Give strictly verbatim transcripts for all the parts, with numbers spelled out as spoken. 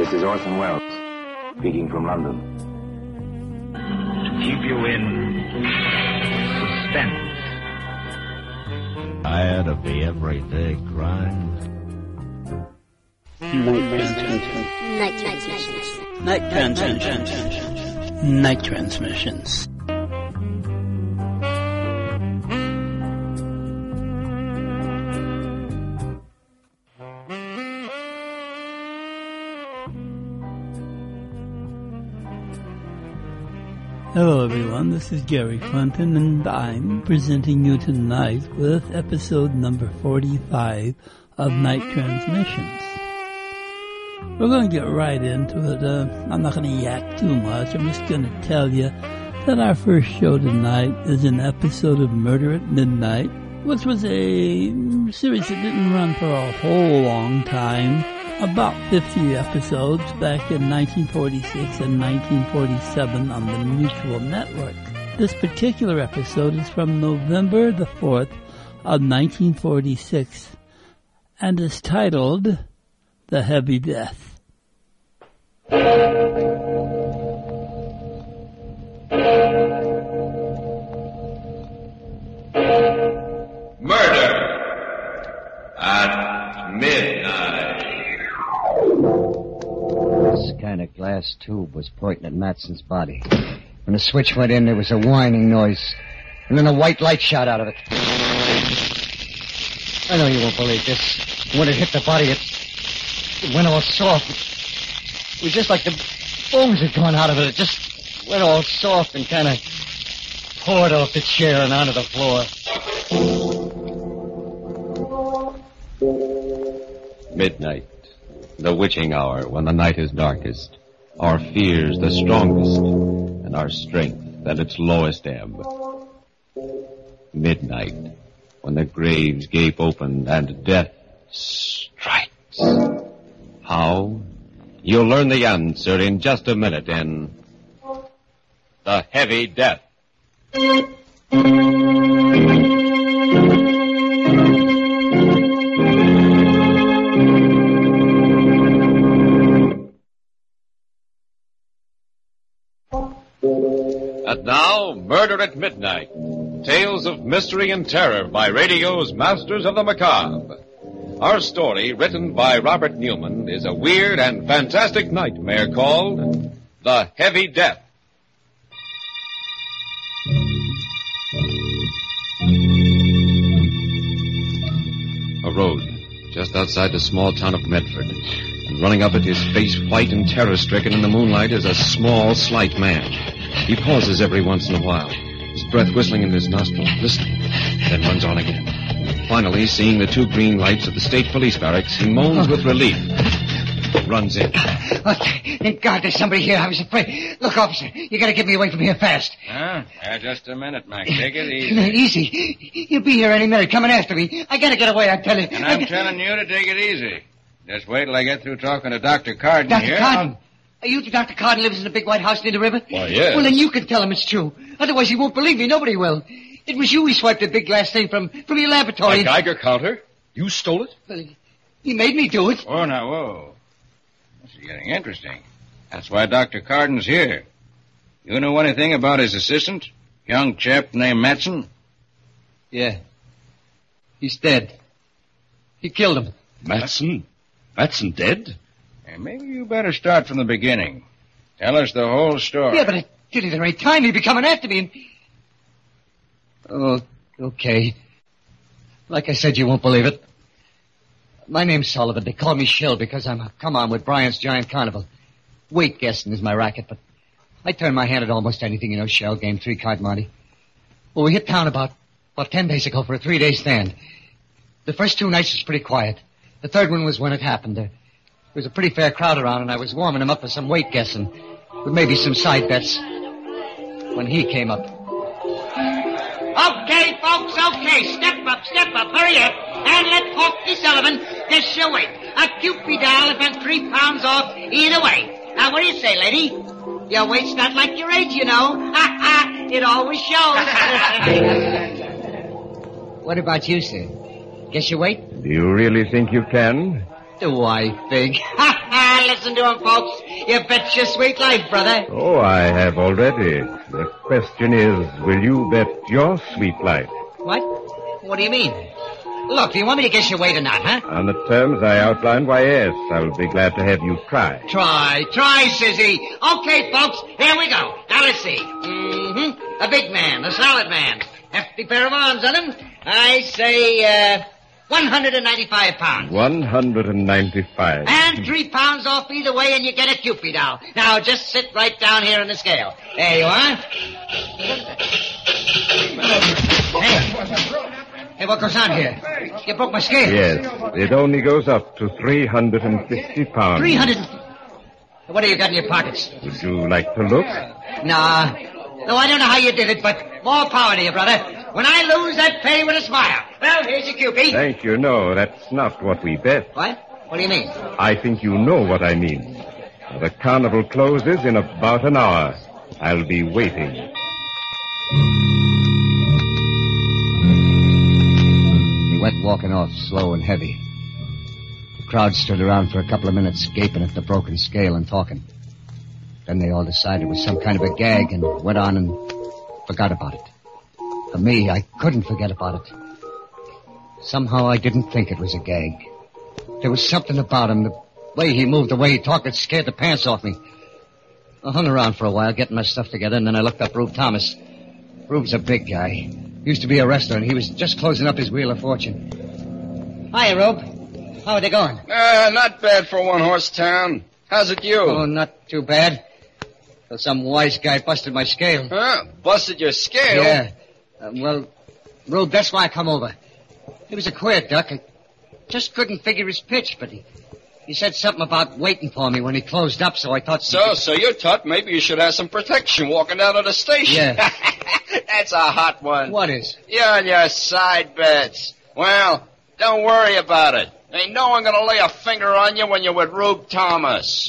This is Orson Welles, speaking from London. To keep you in suspense. Tired of the everyday grind? Night transmissions. Night transmissions. Night transmissions. Night transmissions. Hello everyone, this is Gary Clinton and I'm presenting you tonight with episode number forty-five of Night Transmissions. We're going to get right into it. Uh, I'm not going to yak too much. I'm just going to tell you that our first show tonight is an episode of Murder at Midnight, which was a series that didn't run for a whole long time. About fifty episodes back in nineteen forty-six and nineteen forty-seven on the Mutual Network. This particular episode is from November the fourth of nineteen forty-six and is titled The Heavy Death. Murder at midnight. This kind of glass tube was pointing at Matson's body. When the switch went in, there was a whining noise. And then a white light shot out of it. I know you won't believe this. When it hit the body, it, it went all soft. It was just like the bones had gone out of it. It just went all soft and kind of poured off the chair and onto the floor. Midnight. The witching hour when the night is darkest, our fears the strongest, and our strength at its lowest ebb. Midnight, when the graves gape open and death strikes. How? You'll learn the answer in just a minute in The Heavy Death. And now, Murder at Midnight. Tales of mystery and terror by radio's masters of the macabre. Our story, written by Robert Newman, is a weird and fantastic nightmare called The Heavy Death. A road just outside the small town of Medford. And running up it, his face white and terror-stricken in the moonlight, is a small, slight man. He pauses every once in a while, his breath whistling in his nostrils, listening, then runs on again. Finally, seeing the two green lights of the state police barracks, he moans with relief, runs in. Oh, thank God there's somebody here. I was afraid. Look, officer, you gotta get me away from here fast. Huh? Yeah, just a minute, Mac. Take it easy. Easy. He'll be here any minute, coming after me. I gotta get away, I tell you. And I'm telling you to take it easy. Just wait till I get through talking to Doctor Carden Doctor here. Carden? Are you the Doctor Carden lives in the big white house near the river? Why, yes. Well, then you can tell him it's true. Otherwise, he won't believe me. Nobody will. It was you he swiped the big glass thing from, from your laboratory. A Geiger counter? You stole it? Well, he, he made me do it. Oh, now, whoa. This is getting interesting. That's why Doctor Carden's here. You know anything about his assistant? Young chap named Matson? Yeah. He's dead. He killed him. Matson? Matson dead? Hey, maybe you better start from the beginning. Tell us the whole story. Yeah, but I did it the right time. He'd be coming after me and... Oh, okay. Like I said, you won't believe it. My name's Sullivan. They call me Shill because I'm a come-on with Bryant's Giant Carnival. Weight guessing is my racket, but I turn my hand at almost anything, you know, shell game, three-card Monte. Well, we hit town about, about ten days ago for a three-day stand. The first two nights was pretty quiet. The third one was when it happened. There was a pretty fair crowd around, and I was warming him up for some weight guessing, with maybe some side bets, when he came up. Okay, folks, okay. Step up, step up, hurry up. And let Hawky Sullivan guess your weight. A Cupid doll and three pounds off either way. Now, what do you say, lady? Your weight's not like your age, you know. Ha ha, it always shows. What about you, sir? Guess your weight? Do you really think you can? Do I think? Ha Ah, listen to him, folks. You bet your sweet life, brother. Oh, I have already. The question is, will you bet your sweet life? What? What do you mean? Look, do you want me to guess your weight or not, huh? On the terms I outlined, why, yes. I'll be glad to have you try. Try, try, Sissy. Okay, folks, here we go. Now, let's see. Mm-hmm. A big man, a solid man. Hefty pair of arms on him. I say, uh, one hundred ninety-five pounds. one hundred ninety-five. And three pounds off either way, and you get a Cupid doll. Now, just sit right down here on the scale. There you are. Hey. Hey, what goes on here? You broke my scale. Yes, it only goes up to three hundred fifty pounds. three hundred... What have you got in your pockets? Would you like to look? Nah. No, I don't know how you did it, but more power to you, brother. When I lose, that pay with a smile. Well, here's your Cupid. Thank you. No, that's not what we bet. What? What do you mean? I think you know what I mean. The carnival closes in about an hour. I'll be waiting. He went walking off, slow and heavy. The crowd stood around for a couple of minutes, gaping at the broken scale and talking. Then they all decided it was some kind of a gag and went on and forgot about it. For me, I couldn't forget about it. Somehow I didn't think it was a gag. There was something about him, the way he moved, the way he talked, that scared the pants off me. I hung around for a while, getting my stuff together, and then I looked up Rube Thomas. Rube's a big guy. Used to be a wrestler, and he was just closing up his Wheel of Fortune. Hiya, Rube. How are they going? Uh, not bad for a one-horse town. How's it you? Oh, not too bad. Till some wise guy busted my scale. Huh? Busted your scale? Yeah. Uh, well, Rube, that's why I come over. He was a queer duck. I just couldn't figure his pitch, but he, he said something about waiting for me when he closed up, so I thought... So, so you thought maybe you should have some protection walking down to the station. Yeah. That's a hot one. What is? You and your side bets. Well, don't worry about it. Ain't no one gonna lay a finger on you when you're with Rube Thomas.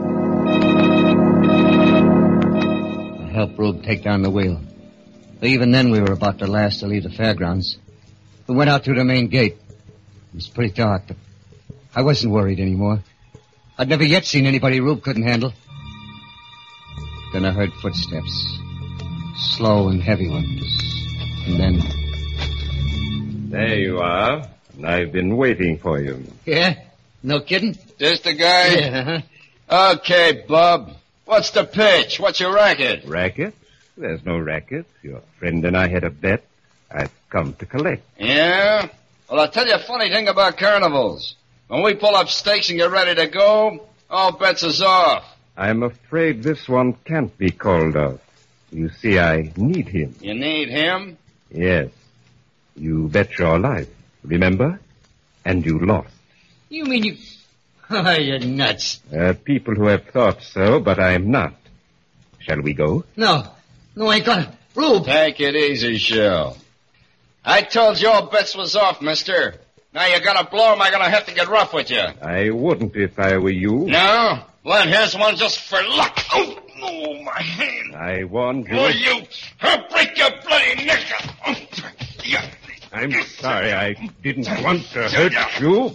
I helped Rube take down the wheel. But even then, we were about the last to leave the fairgrounds. We went out through the main gate. It was pretty dark, but I wasn't worried anymore. I'd never yet seen anybody Rube couldn't handle. Then I heard footsteps. Slow and heavy ones. And then... There you are. I've been waiting for you. Yeah? No kidding? This the guy? Yeah, uh-huh. Okay, Bub. What's the pitch? What's your racket? Racket? There's no racket. Your friend and I had a bet. I've come to collect. Yeah? Well, I'll tell you a funny thing about carnivals. When we pull up stakes and get ready to go, all bets is off. I'm afraid this one can't be called off. You see, I need him. You need him? Yes. You bet your life, remember? And you lost. You mean you... Oh, you're nuts. Uh, people who have thought so, but I'm not. Shall we go? No. No, I ain't gonna. Rube! Take it easy, Shell. I told you all bets was off, mister. Now you're gonna blow 'em, I'm gonna have to get rough with you. I wouldn't if I were you. No? Well, here's one just for luck. Oh, oh my hand. I warned you. Oh, you. I'll break your bloody neck. Oh, yeah. I'm sorry. I didn't want to hurt you.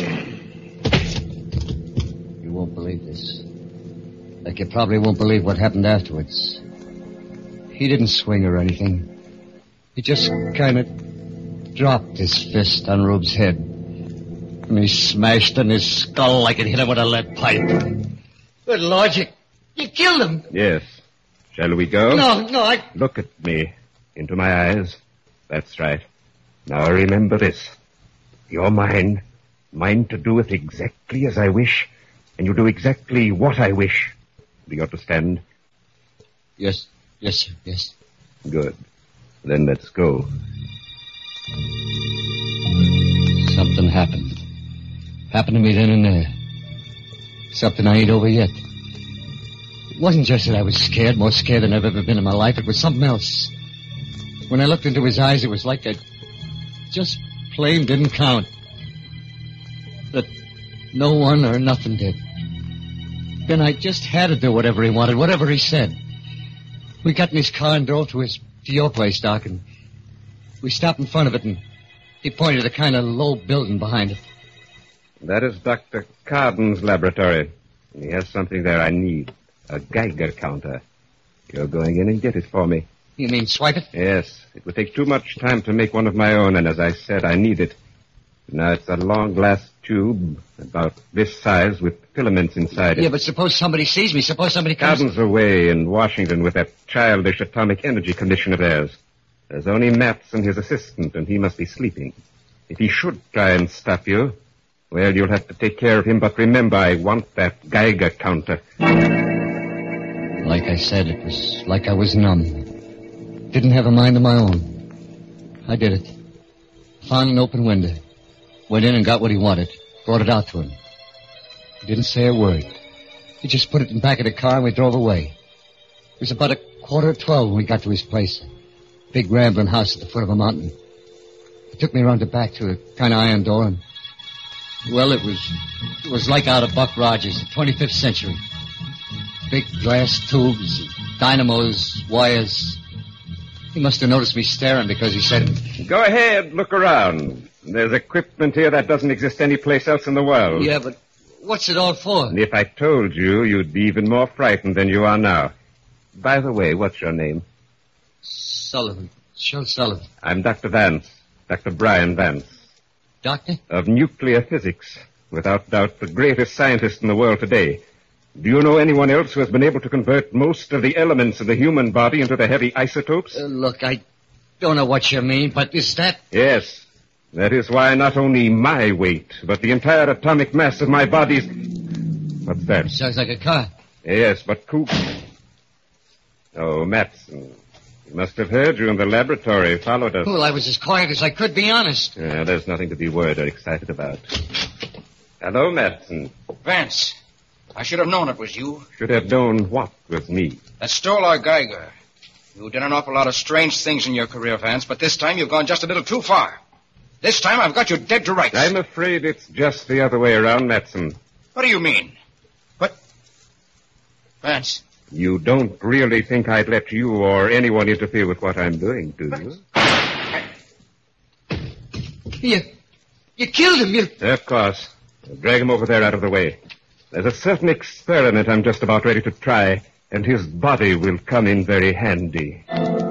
You won't believe this. Like you probably won't believe what happened afterwards. He didn't swing or anything. He just kind of dropped his fist on Rube's head. And he smashed in his skull like it hit him with a lead pipe. Good Lord, you, you killed him. Yes. Shall we go? No, no, I... Look at me. Into my eyes. That's right. Now remember this. You're mine. Mine to do with exactly as I wish. And you do exactly what I wish. Do you understand? Yes, yes, sir, yes. Good. Then let's go. Something happened. Happened to me then and there. Something I ain't over yet. It wasn't just that I was scared, more scared than I've ever been in my life. It was something else. When I looked into his eyes, it was like that just plain didn't count. That no one or nothing did. Then I just had to do whatever he wanted, whatever he said. We got in his car and drove to his to your place, Doc, and we stopped in front of it, and he pointed to the kind of low building behind it. That is Doctor Carden's laboratory. He has something there I need. A Geiger counter. You're going in and get it for me. You mean swipe it? Yes. It would take too much time to make one of my own, and as I said, I need it. Now, it's a long glass tube, about this size, with filaments inside it. Yeah, but suppose somebody sees me. Suppose somebody comes... Carden's away in Washington with that childish atomic energy commission of theirs. There's only Matson, his assistant, and he must be sleeping. If he should try and stop you, well, you'll have to take care of him, but remember, I want that Geiger counter. Like I said, it was like I was numb. Didn't have a mind of my own. I did it. Found an open window. Went in and got what he wanted. Brought it out to him. He didn't say a word. He just put it in the back of the car and we drove away. It was about a quarter to twelve when we got to his place. A big rambling house at the foot of a mountain. He took me around the back to a kind of iron door and... Well, it was... It was like out of Buck Rogers, the twenty-fifth century. Big glass tubes, dynamos, wires. He must have noticed me staring because he said... Go ahead, look around. There's equipment here that doesn't exist anyplace else in the world. Yeah, but what's it all for? And if I told you, you'd be even more frightened than you are now. By the way, what's your name? Sullivan. Shel Sullivan. I'm Doctor Vance. Doctor Brian Vance. Doctor? Of nuclear physics. Without doubt, the greatest scientist in the world today. Do you know anyone else who has been able to convert most of the elements of the human body into the heavy isotopes? Uh, look, I don't know what you mean, but is that... Yes. That is why not only my weight, but the entire atomic mass of my body's... What's that? Sounds like a car. Yes, but who... Oh, Matson. He must have heard you in the laboratory, followed us. Well, I was as quiet as I could, be honest. Yeah, there's nothing to be worried or excited about. Hello, Matson. Vance, I should have known it was you. Should have known what was me. That stole our Geiger. You did an awful lot of strange things in your career, Vance, but this time you've gone just a little too far. This time I've got you dead to rights. I'm afraid it's just the other way around, Matson. What do you mean? What? Vance. You don't really think I'd let you or anyone interfere with what I'm doing, do you? You... You killed him, you... Of course. Drag him over there out of the way. There's a certain experiment I'm just about ready to try, and his body will come in very handy.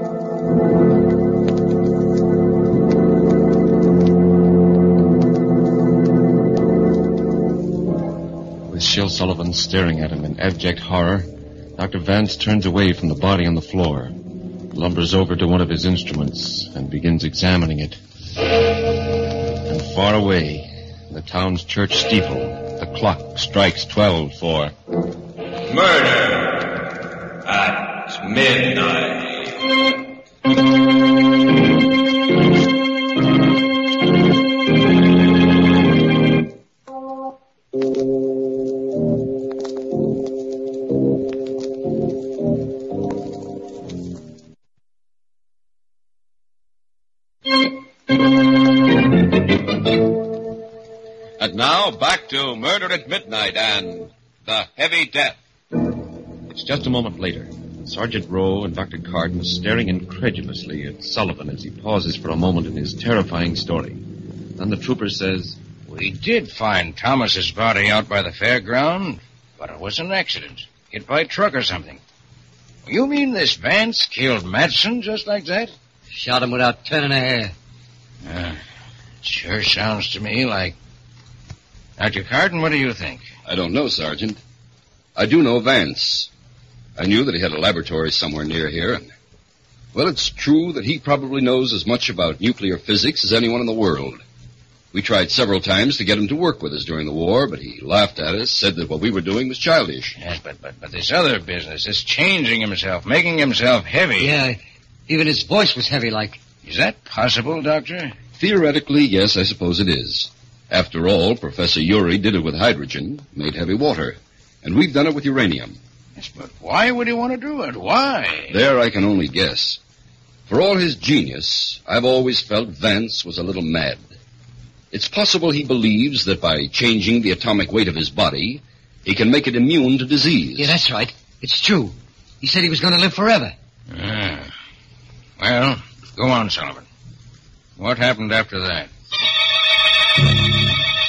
With Shel Sullivan staring at him in abject horror, Doctor Vance turns away from the body on the floor, lumbers over to one of his instruments, and begins examining it. And far away, in the town's church steeple, the clock strikes twelve for... Murder at midnight. And now, back to Murder at Midnight and The Heavy Death. It's just a moment later. Sergeant Rowe and Doctor Carden are staring incredulously at Sullivan as he pauses for a moment in his terrifying story. Then the trooper says, We did find Thomas's body out by the fairground, but it was an accident. Hit by a truck or something. You mean this Vance killed Matson just like that? Shot him without turning a hair. Uh, it sure sounds to me like... Doctor Carden, what do you think? I don't know, Sergeant. I do know Vance. I knew that he had a laboratory somewhere near here, and... Well, it's true that he probably knows as much about nuclear physics as anyone in the world. We tried several times to get him to work with us during the war, but he laughed at us, said that what we were doing was childish. Yes, but, but, but this other business, this changing himself, making himself heavy... Yeah, even his voice was heavy like... Is that possible, Doctor? Theoretically, yes, I suppose it is. After all, Professor Urey did it with hydrogen, made heavy water. And we've done it with uranium. Yes, but why would he want to do it? Why? There I can only guess. For all his genius, I've always felt Vance was a little mad. It's possible he believes that by changing the atomic weight of his body, he can make it immune to disease. Yeah, that's right. It's true. He said he was going to live forever. Ah. Well, go on, Sullivan. What happened after that?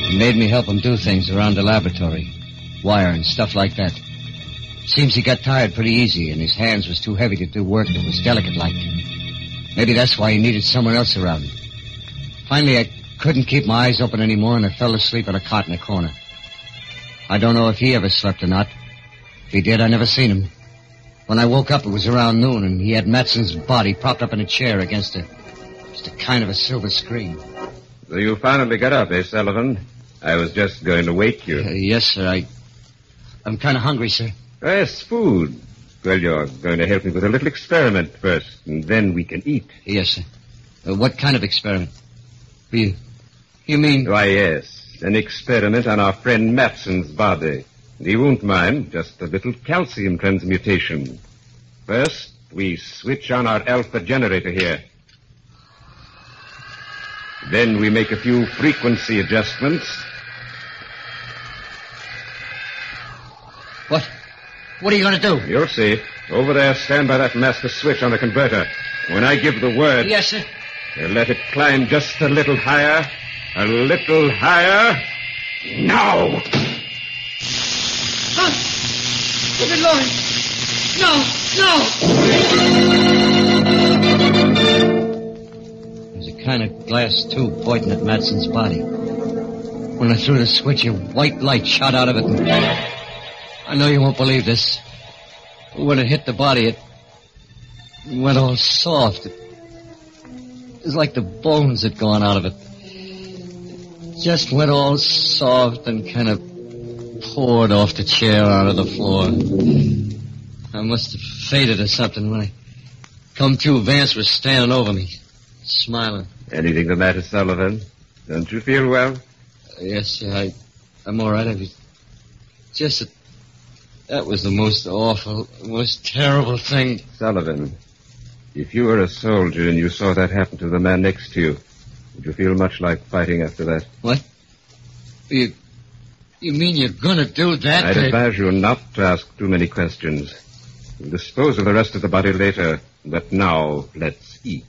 He made me help him do things around the laboratory. Wire and stuff like that. Seems he got tired pretty easy, and his hands was too heavy to do work that was delicate-like. Maybe that's why he needed someone else around. Finally, I couldn't keep my eyes open anymore, and I fell asleep on a cot in a corner. I don't know if he ever slept or not. If he did, I never seen him. When I woke up, it was around noon, and he had Matson's body propped up in a chair against a, just a kind of a silver screen. So you finally got up, eh, Sullivan? I was just going to wake you. Uh, yes, sir. I, I'm kind of hungry, sir. Yes, food. Well, you're going to help me with a little experiment first, and then we can eat. Yes, sir. Uh, what kind of experiment? You, you mean... Why, yes. An experiment on our friend Matson's body. He won't mind, just a little calcium transmutation. First, we switch on our alpha generator here. Then we make a few frequency adjustments. What? What are you going to do? You'll see. Over there, stand by that master switch on the converter. When I give the word... Yes, sir. Let it climb just a little higher. A little higher. Now! Huh? Good Lord! No, no! There's a kind of glass tube pointing at Matson's body. When I threw the switch, a white light shot out of it. And I know you won't believe this. When it hit the body, it went all soft. It was like the bones had gone out of it. Just went all soft and kind of poured off the chair onto the floor. I must have fainted or something. When I come to, Vance was standing over me, smiling. Anything the matter, Sullivan? Don't you feel well? Uh, yes, sir. I, I'm all right. I was just... A, that was the most awful, most terrible thing. Sullivan, if you were a soldier and you saw that happen to the man next to you, would you feel much like fighting after that? What? You you mean you're going to do that? I'd advise you not to ask too many questions. We'll dispose of the rest of the body later, but now let's eat.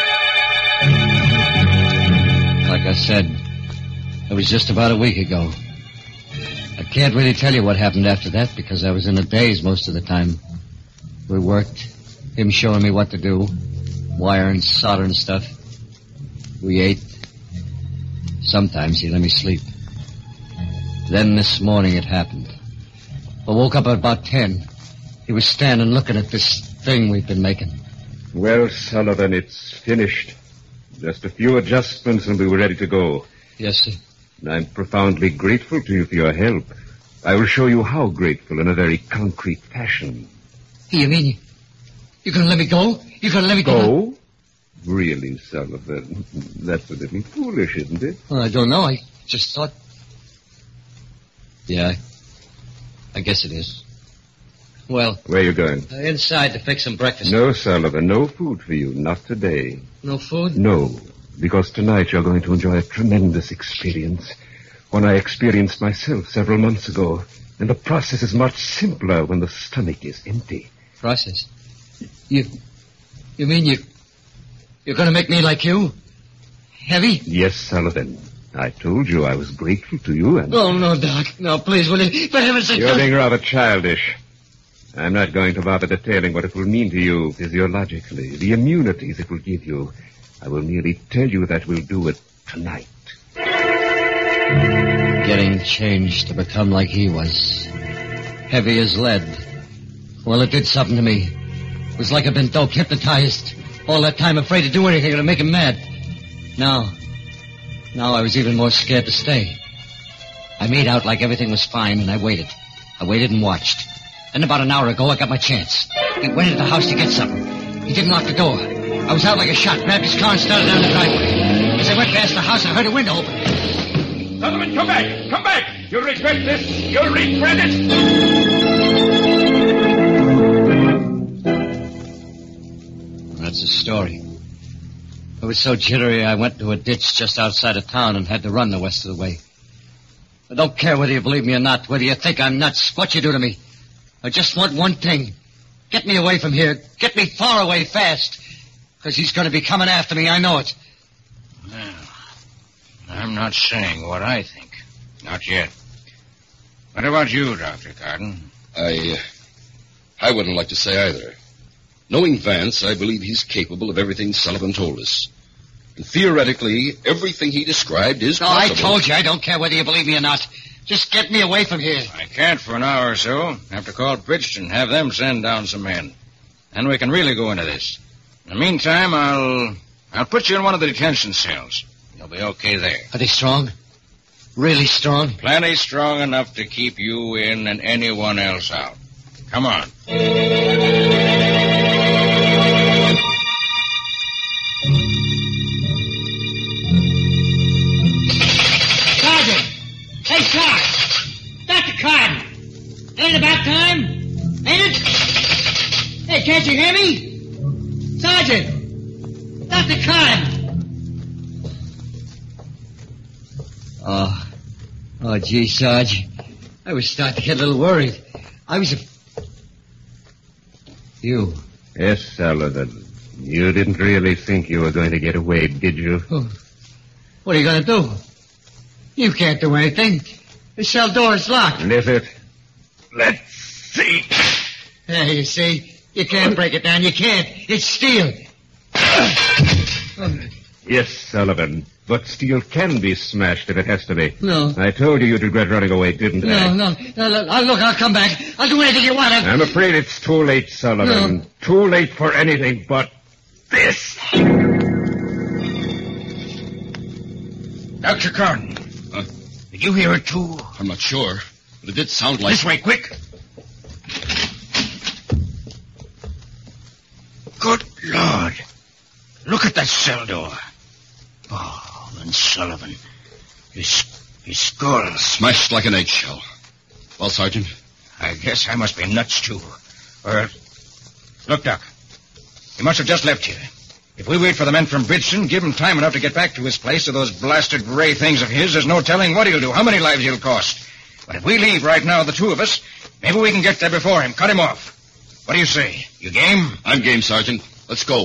Like I said, it was just about a week ago. I can't really tell you what happened after that because I was in a daze most of the time. We worked, him showing me what to do, wire and solder and stuff. We ate. Sometimes he let me sleep. Then this morning it happened. I woke up at about ten. He was standing looking at this thing we've been making. Well, Sullivan, it's finished. Just a few adjustments and we were ready to go. Yes, sir. I'm profoundly grateful to you for your help. I will show you how grateful in a very concrete fashion. You mean you, you're going to let me go? You're going to let me go? Go? Really, Sullivan? That's a little foolish, isn't it? Well, I don't know. I just thought... Yeah, I guess it is. Well... Where are you going? Uh, inside to fix some breakfast. No, Sullivan, no food for you. Not today. No food? No, because tonight you're going to enjoy a tremendous experience. One I experienced myself several months ago. And the process is much simpler when the stomach is empty. Process? You... You mean you... You're going to make me like you? Heavy? Yes, Sullivan. I told you I was grateful to you and... Oh, no, Doc. No, please, will you? For heaven's sake... You're being rather childish. I'm not going to bother detailing what it will mean to you physiologically, the immunities it will give you. I will merely tell you that we'll do it tonight. Getting changed to become like he was. Heavy as lead. Well, it did something to me. It was like I'd been doped, hypnotized. All that time afraid to do anything to make him mad. Now, now I was even more scared to stay. I made out like everything was fine, and I waited. I waited and watched. Then about an hour ago, I got my chance. He went into the house to get something. He didn't lock the door. I was out like a shot, grabbed his car and started down the driveway. As I went past the house, I heard a window open. Sullivan, come back! Come back! You'll regret this! You'll regret it! That's the story. I was so jittery, I went to a ditch just outside of town and had to run the rest of the way. I don't care whether you believe me or not, whether you think I'm nuts, what you do to me. I just want one thing. Get me away from here. Get me far away fast. Because he's going to be coming after me, I know it. Well, I'm not saying what I think. Not yet. What about you, Doctor Carden? I, uh, I wouldn't like to say either. Knowing Vance, I believe he's capable of everything Sullivan told us. And theoretically, everything he described is No, possible. I told you, I don't care whether you believe me or not. Just get me away from here. I can't for an hour or so. Have to call Bridgeton, have them send down some men. Then we can really go into this. In the meantime, I'll... I'll put you in one of the detention cells. You'll be okay there. Are they strong? Really strong? Plenty strong enough to keep you in and anyone else out. Come on. Sergeant! Hey, Sarge! Doctor Carden! Ain't it about time? Ain't it? Hey, can't you hear me? Sergeant! Doctor Carden! Oh, oh, gee, Sarge. I was starting to get a little worried. I was a... You. Yes, Sullivan. You didn't really think you were going to get away, did you? Oh, what are you going to do? You can't do anything. The cell door is locked. And is it? Let's see. There, you see. You can't break it down. You can't. It's steel. Yes, Sullivan. But steel can be smashed if it has to be. No. I told you you'd regret running away, didn't No, I? no, no, no. I'll look, I'll come back. I'll do anything you want. I'll... I'm afraid it's too late, Sullivan. No. Too late for anything but this. Doctor Carden. Huh? Did you hear it, too? I'm not sure, but it did sound like... This way, quick. Good Lord. Look at that cell door. Oh, and Sullivan. His, his skull. Smashed like an eggshell. Well, Sergeant? I guess I must be nuts, too. Or... Look, Doc. He must have just left here. If we wait for the men from Bridgeton, give him time enough to get back to his place to those blasted gray things of his, there's no telling what he'll do, how many lives he'll cost. But if we leave right now, the two of us, maybe we can get there before him, cut him off. What do you say? You game? I'm game, Sergeant. Let's go.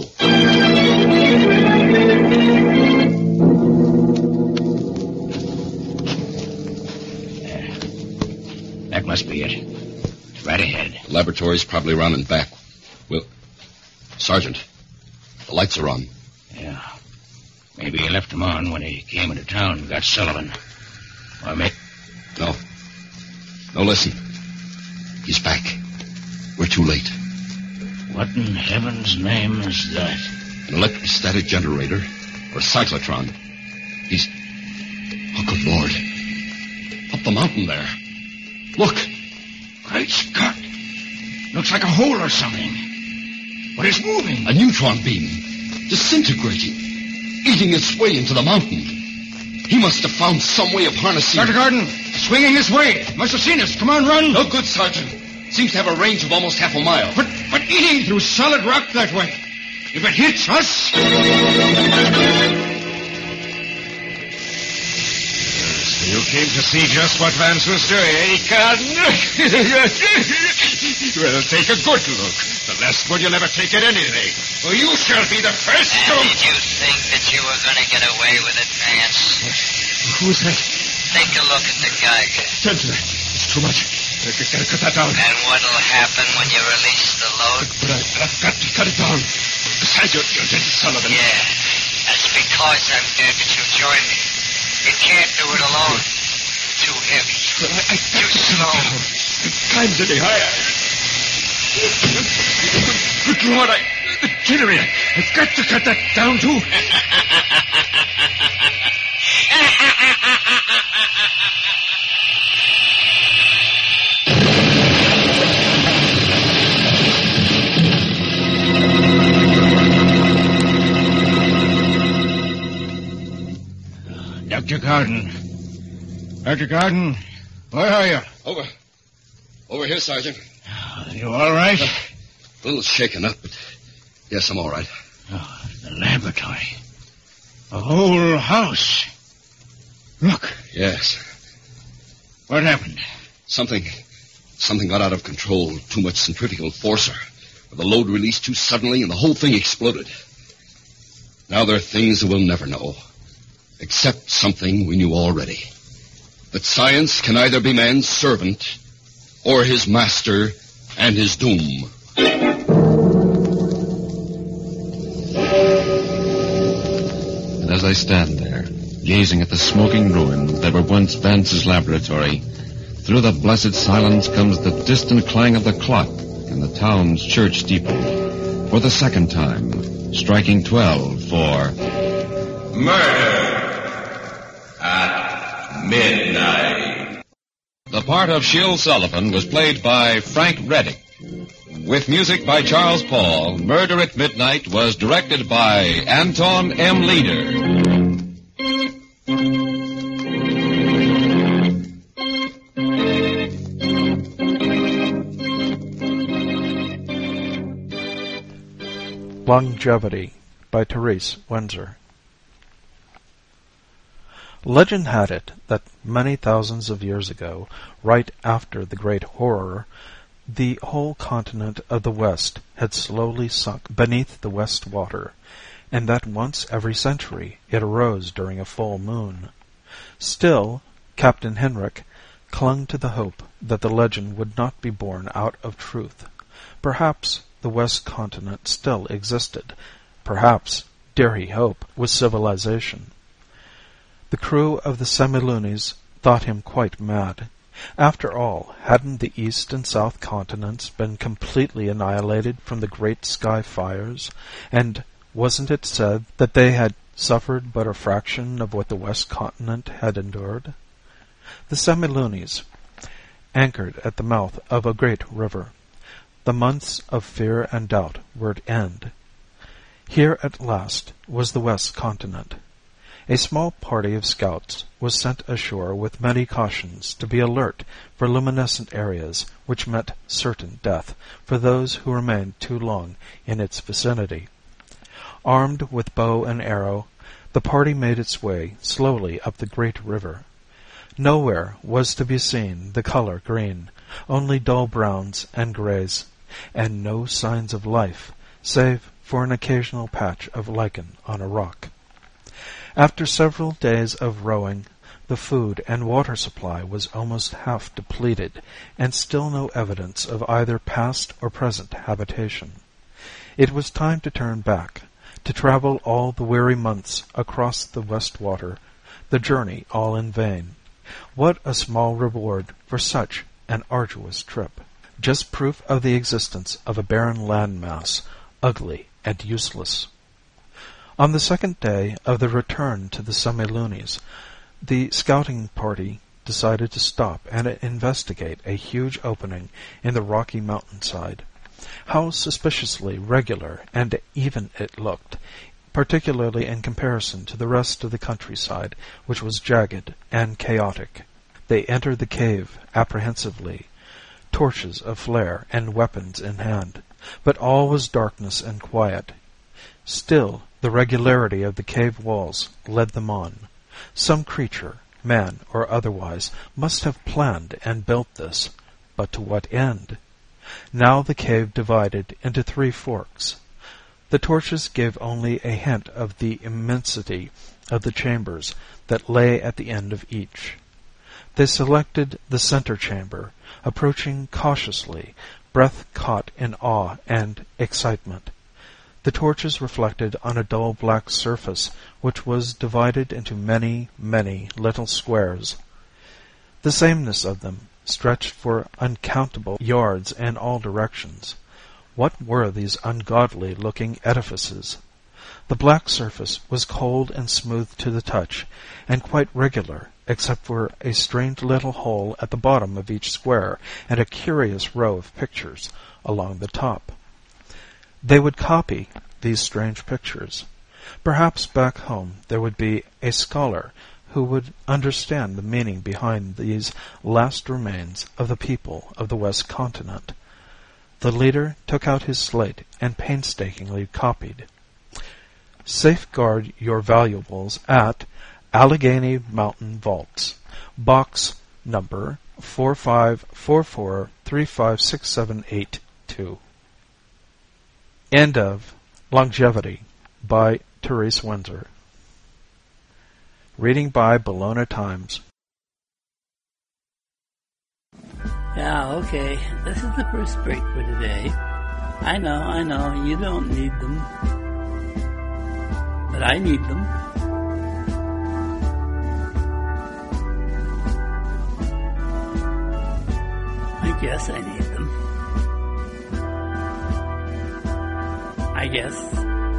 That must be it. Right ahead. The laboratory's probably around and back. Well, Sergeant, the lights are on. Yeah. Maybe he left them on when he came into town and got Sullivan. Or maybe... No. No, listen. He's back. We're too late. What in heaven's name is that? An electrostatic generator or cyclotron. He's... Oh, good Lord. Up the mountain there. Look. Great Scott. Looks like a hole or something. But it's moving. A neutron beam. Disintegrating. Eating its way into the mountain. He must have found some way of harnessing... Doctor Garden, swinging this way. Must have seen us. Come on, run. No good, Sergeant. Seems to have a range of almost half a mile. But, but eating through solid rock that way. If it hits us... You came to see just what Vance was doing, eh, Carden? Well, take a good look. The last one you'll ever take at anything. Well, you shall be the first to... And did you think that you were going to get away with it, Vance? Who's that? Take a look at the Geiger. Gentlemen, it's too much. I've got to cut that down. And what'll happen when you release the load? But I, I've got to cut it down. Besides, you're, you're dead, Sullivan. Yeah, that's because I'm dead that you join me. You can't do it alone. Too heavy. But I, I Too slow. Climbed any higher. Good Lord, I... The generator. I've got to cut that down, too. Doctor Garden. Doctor Garden, where are you? Over. Over here, Sergeant. You all right? Uh, a little shaken up, but yes, I'm all right. Oh, the laboratory. A whole house. Look. Yes. What happened? Something, something got out of control. Too much centrifugal force, or the load released too suddenly, and the whole thing exploded. Now there are things that we'll never know. Except something we knew already. that science can either be man's servant or his master and his doom. And as I stand there, gazing at the smoking ruin that were once Vance's laboratory, through the blessed silence comes the distant clang of the clock in the town's church steeple, for the second time, striking twelve for Murder at midnight. The part of Shill Sullivan was played by Frank Reddick. With music by Charles Paul, Murder at Midnight was directed by Anton M. Leader. Longevity by Therese Windsor. Legend had it that many thousands of years ago, right after the Great Horror, the whole continent of the West had slowly sunk beneath the West Water, and that once every century it arose during a full moon. Still, Captain Henrik clung to the hope that the legend would not be born out of truth. Perhaps the West Continent still existed. Perhaps, dare he hope, was civilization. The crew of the Semilunis thought him quite mad. After all, hadn't the East and South continents been completely annihilated from the great sky fires, and wasn't it said that they had suffered but a fraction of what the West Continent had endured? The Semilunis anchored at the mouth of a great river. The months of fear and doubt were at end. Here at last was the West Continent. A small party of scouts was sent ashore with many cautions to be alert for luminescent areas which meant certain death for those who remained too long in its vicinity. Armed with bow and arrow, the party made its way slowly up the great river. Nowhere was to be seen the color green, only dull browns and grays, and no signs of life, save for an occasional patch of lichen on a rock. After several days of rowing, the food and water supply was almost half depleted, and still no evidence of either past or present habitation. It was time to turn back, to travel all the weary months across the West Water, the journey all in vain. What a small reward for such an arduous trip! Just proof of the existence of a barren landmass, ugly and useless. On the second day of the return to the Semilunis, the scouting party decided to stop and investigate a huge opening in the rocky mountainside. How suspiciously regular and even it looked, particularly in comparison to the rest of the countryside, which was jagged and chaotic. They entered the cave apprehensively, torches aflare and weapons in hand, but all was darkness and quiet. Still, the regularity of the cave walls led them on. Some creature, man or otherwise, must have planned and built this, but to what end? Now the cave divided into three forks. The torches gave only a hint of the immensity of the chambers that lay at the end of each. They selected the center chamber, approaching cautiously, breath caught in awe and excitement. The torches reflected on a dull black surface which was divided into many, many little squares. The sameness of them stretched for uncountable yards in all directions. What were these ungodly-looking edifices? The black surface was cold and smooth to the touch, and quite regular, except for a strange little hole at the bottom of each square and a curious row of pictures along the top. They would copy these strange pictures. Perhaps back home there would be a scholar who would understand the meaning behind these last remains of the people of the West Continent. The leader took out his slate and painstakingly copied. Safeguard your valuables at Allegheny Mountain Vaults, box number four five four four three five six seven eight two. End of Longevity by Therese Windsor. Reading by Bologna Times. Yeah, okay. This is the first break for today. I know, I know, you don't need them. But I need them. I guess I need them. I guess.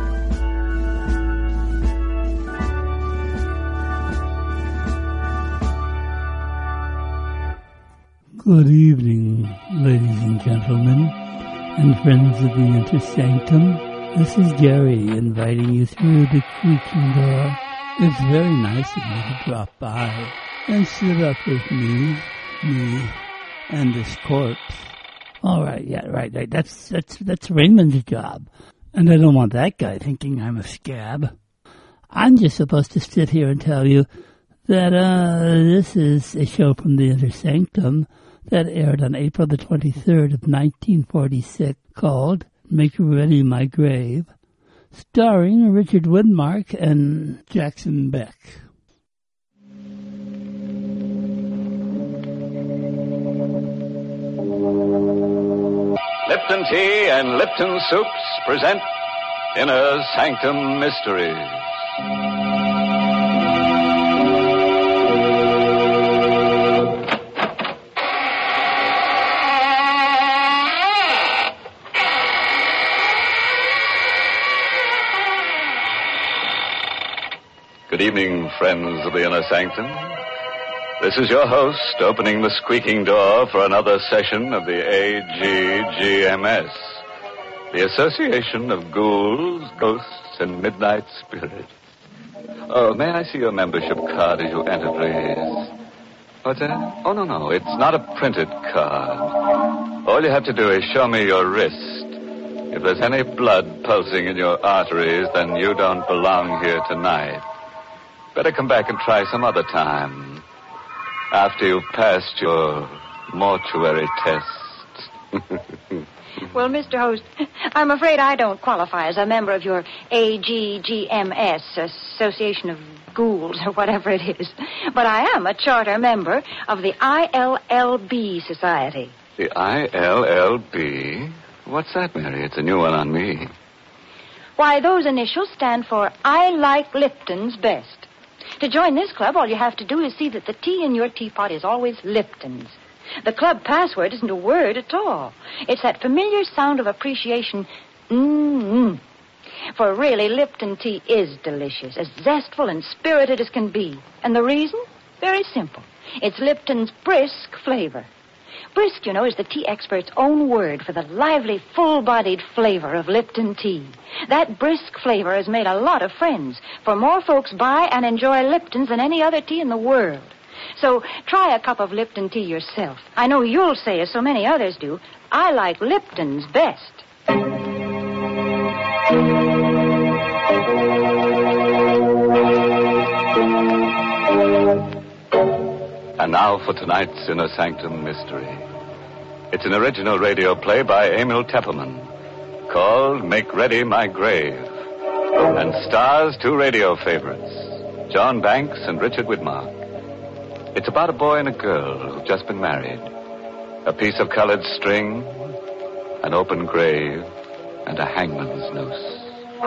Good evening, ladies and gentlemen, and friends of the Intersanctum. This is Gary inviting you through the creaking door. It's very nice of you to drop by and sit up with me, me, and this corpse. All right, yeah, right, right. That's that's that's Raymond's job, and I don't want that guy thinking I'm a scab. I'm just supposed to sit here and tell you that uh, this is a show from the Intersanctum that aired on April the twenty-third of nineteen forty-six, called Make Ready My Grave, starring Richard Widmark and Jackson Beck. Lipton Tea and Lipton Soups present Inner Sanctum Mysteries. Good evening, friends of the Inner Sanctum. This is your host opening the squeaking door for another session of the A G G M S, the Association of Ghouls, Ghosts, and Midnight Spirits. Oh, may I see your membership card as you enter, please? What's that? Oh, no, no, it's not a printed card. All you have to do is show me your wrist. If there's any blood pulsing in your arteries, then you don't belong here tonight. Better come back and try some other time, after you've passed your mortuary tests. Well, Mister Host, I'm afraid I don't qualify as a member of your A G G M S, Association of Ghouls, or whatever it is. But I am a charter member of the I L L B Society. The I L L B? What's that, Mary? It's a new one on me. Why, those initials stand for I Like Lipton's Best. To join this club, all you have to do is see that the tea in your teapot is always Lipton's. The club password isn't a word at all. It's that familiar sound of appreciation, mm-mm. For really, Lipton tea is delicious, as zestful and spirited as can be. And the reason? Very simple. It's Lipton's brisk flavor. Brisk, you know, is the tea expert's own word for the lively, full-bodied flavor of Lipton tea. That brisk flavor has made a lot of friends, for more folks buy and enjoy Lipton's than any other tea in the world. So try a cup of Lipton tea yourself. I know you'll say, as so many others do, I like Lipton's best. And now for tonight's Inner Sanctum Mystery. It's an original radio play by Emil Tepperman called Make Ready My Grave, and stars two radio favorites, John Banks and Richard Widmark. It's about a boy and a girl who've just been married. A piece of colored string, an open grave, and a hangman's noose.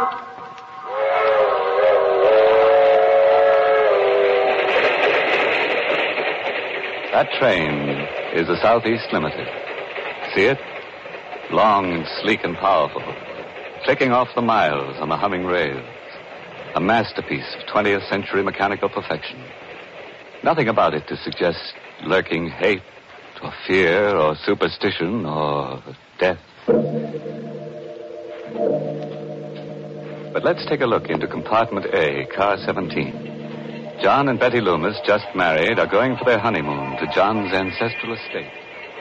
That train is the Southeast Limited. See it? Long and sleek and powerful, clicking off the miles on the humming rails. A masterpiece of twentieth century mechanical perfection. Nothing about it to suggest lurking hate or fear or superstition or death. But let's take a look into compartment A, car seventeen. John and Betty Loomis, just married, are going for their honeymoon to John's ancestral estate.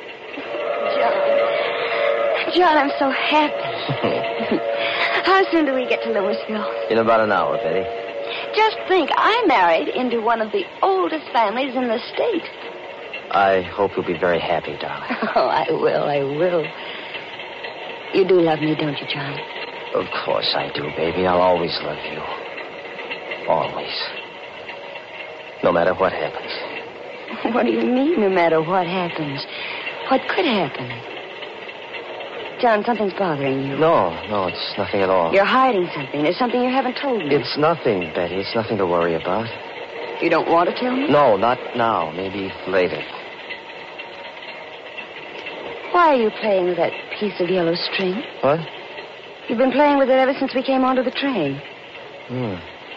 John. John, I'm so happy. How soon do we get to Louisville? In about an hour, Betty. Just think, I married into one of the oldest families in the state. I hope you'll be very happy, darling. Oh, I will, I will. You do love me, don't you, John? Of course I do, baby. I'll always love you. Always. No matter what happens. What do you mean, no matter what happens? What could happen? John, something's bothering you. No, no, it's nothing at all. You're hiding something. There's something you haven't told me. It's nothing, Betty. It's nothing to worry about. You don't want to tell me? No, not now. Maybe later. Why are you playing with that piece of yellow string? What? You've been playing with it ever since we came onto the train. Hmm.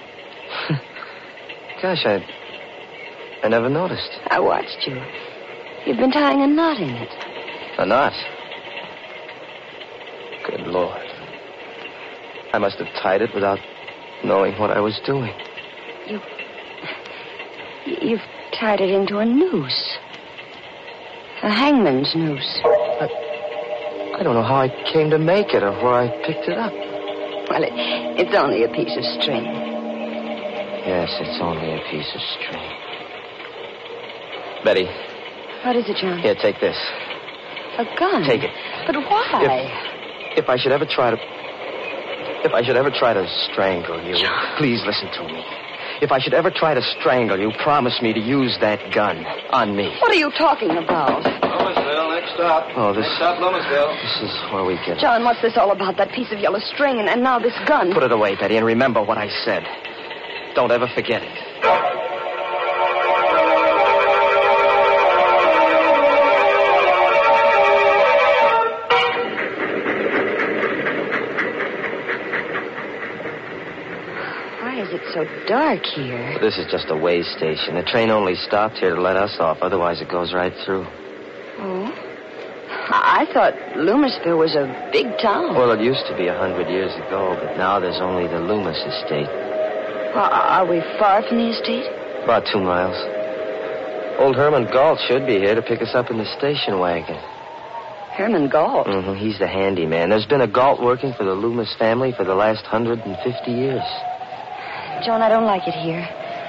Gosh, I... I never noticed. I watched you. You've been tying a knot in it. A knot? Good Lord. I must have tied it without knowing what I was doing. You... You've tied it into a noose. A hangman's noose. I, I don't know how I came to make it or where I picked it up. Well, it, it's only a piece of string. Yes, it's only a piece of string. Betty. What is it, John? Here, take this. A gun? Take it. But why? If, if I should ever try to... If I should ever try to strangle you, John. Please listen to me. If I should ever try to strangle you, promise me to use that gun on me. What are you talking about? Lomasville, next stop. Oh, this... Next stop, Lomasville. This is where we get... John, what's this all about? That piece of yellow string and, and now this gun. Put it away, Betty, and remember what I said. Don't ever forget it. It's so dark here. This is just a way station. The train only stopped here to let us off. Otherwise, it goes right through. Oh? I thought Loomisville was a big town. Well, it used to be a hundred years ago, but now there's only the Loomis estate. Well, are we far from the estate? About two miles. Old Herman Galt should be here to pick us up in the station wagon. Herman Galt? Mm-hmm. He's the handyman. There's been a Galt working for the Loomis family for the last hundred and fifty years. John, I don't like it here.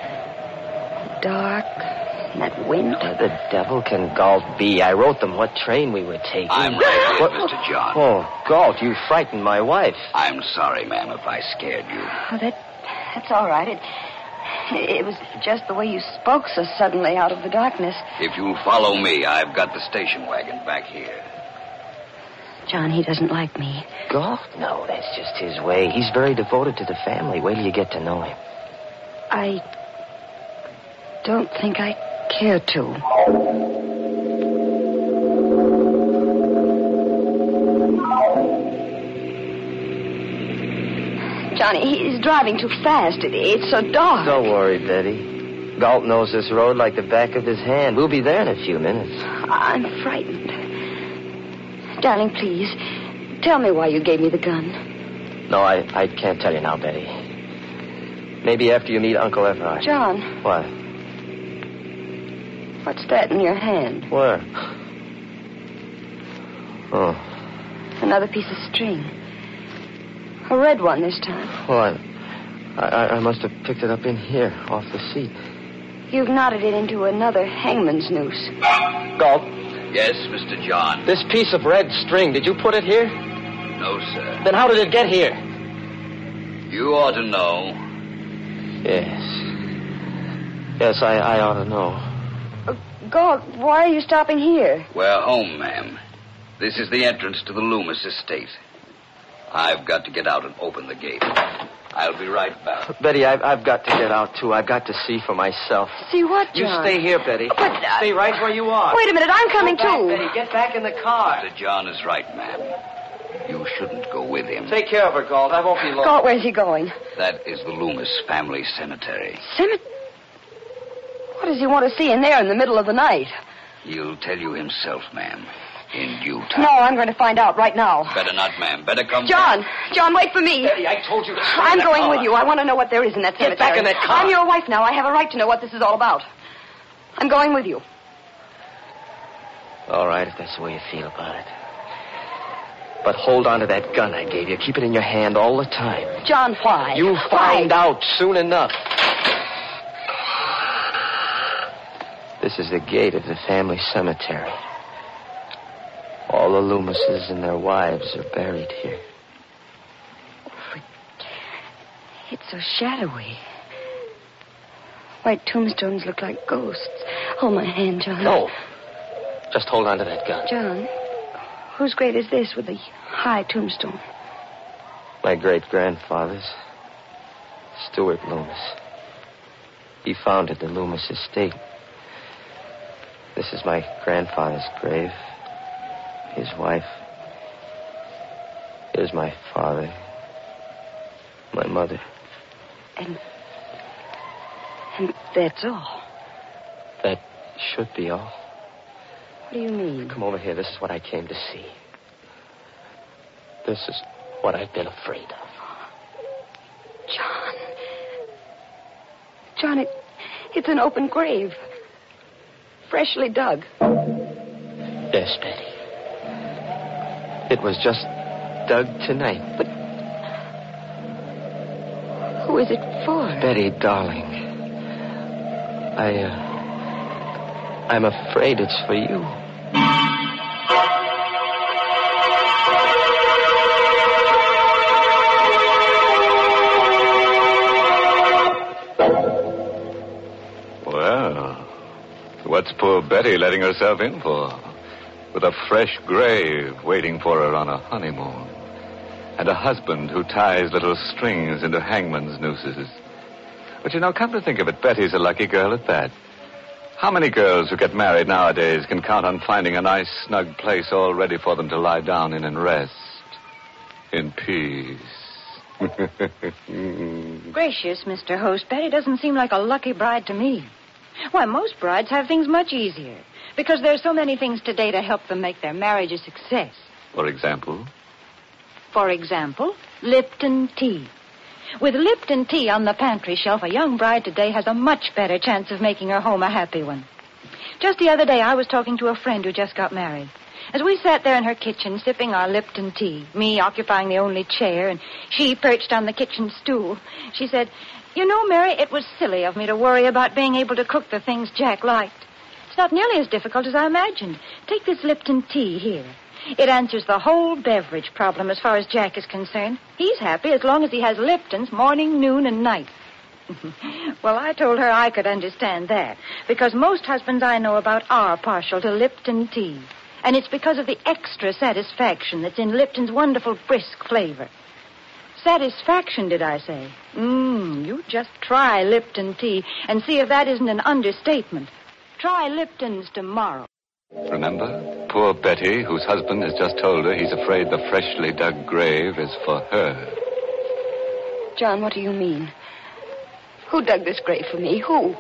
Dark, and that wind. What the devil can Galt be? I wrote them what train we were taking. I'm right here, what? Mister John. Oh, Galt, you frightened my wife. I'm sorry, ma'am, if I scared you. Oh, that, that's all right. It, it was just the way you spoke so suddenly out of the darkness. If you'll follow me, I've got the station wagon back here. John, he doesn't like me. Galt? No, that's just his way. He's very devoted to the family. Wait till you get to know him. I don't think I care to. Johnny, he's driving too fast. It, it's so dark. Don't worry, Betty. Galt knows this road like the back of his hand. We'll be there in a few minutes. I'm frightened. Darling, please, tell me why you gave me the gun. No, I, I can't tell you now, Betty. Maybe after you meet Uncle Everard. John. What? What's that in your hand? Where? Oh. Another piece of string. A red one this time. What? I, I, I must have picked it up in here, off the seat. You've knotted it into another hangman's noose. Galt. Yes, Mister John. This piece of red string, did you put it here? No, sir. Then how did it get here? You ought to know. Yes. Yes, I, I ought to know. Uh, Galt, why are you stopping here? We're home, ma'am. This is the entrance to the Loomis estate. I've got to get out and open the gate. I'll be right back. Betty, I've, I've got to get out, too. I've got to see for myself. See what, John? You stay here, Betty. But, uh, stay right where you are. Wait a minute, I'm coming, Go back, too. Betty, get back in the car. Mister John is right, ma'am. You shouldn't go with him. Take care of her, Galt. I won't be long. Galt, where's he going? That is the Loomis family cemetery. Cemetery? What does he want to see in there in the middle of the night? He'll tell you himself, ma'am, in due time. No, I'm going to find out right now. Better not, ma'am. Better come John, back. John, wait for me. Betty, I told you to stay I'm in that going car. with you. I want to know what there is in that cemetery. Get back in that car. I'm your wife now. I have a right to know what this is all about. I'm going with you. All right, if that's the way you feel about it. But hold on to that gun I gave you. Keep it in your hand all the time. John, why? You'll find why? out soon enough. This is the gate of the family cemetery. All the Loomises and their wives are buried here. It's so shadowy. White tombstones look like ghosts. Hold my hand, John. No. Just hold on to that gun. John, whose grave is this with the high tombstone? My great-grandfather's, Stuart Loomis. He founded the Loomis estate. This is my grandfather's grave. His wife. Here's my father. My mother. And... and that's all. That should be all. What do you mean? Come over here. This is what I came to see. This is what I've been afraid of. John. John, it, it's an open grave. Freshly dug. Yes, Betty. It was just dug tonight. But who is it for? Betty, darling. I, uh... I'm afraid it's for you. Well, what's poor Betty letting herself in for? With a fresh grave waiting for her on a honeymoon. And a husband who ties little strings into hangman's nooses. But you know, come to think of it, Betty's a lucky girl at that. How many girls who get married nowadays can count on finding a nice, snug place all ready for them to lie down in and rest? In peace. Gracious, Mister Host, Betty doesn't seem like a lucky bride to me. Why, most brides have things much easier. Because there's so many things today to help them make their marriage a success. For example? For example, Lipton tea. With Lipton tea on the pantry shelf, a young bride today has a much better chance of making her home a happy one. Just the other day, I was talking to a friend who just got married. As we sat there in her kitchen sipping our Lipton tea, me occupying the only chair and she perched on the kitchen stool, she said, "You know, Mary, it was silly of me to worry about being able to cook the things Jack liked. It's not nearly as difficult as I imagined. Take this Lipton tea here. It answers the whole beverage problem as far as Jack is concerned. He's happy as long as he has Lipton's morning, noon, and night." Well, I told her I could understand that, because most husbands I know about are partial to Lipton tea. And it's because of the extra satisfaction that's in Lipton's wonderful brisk flavor. Satisfaction, did I say? Mmm, you just try Lipton tea and see if that isn't an understatement. Try Lipton's tomorrow. Remember? Poor Betty, whose husband has just told her he's afraid the freshly dug grave is for her. John, what do you mean? Who dug this grave for me? Who?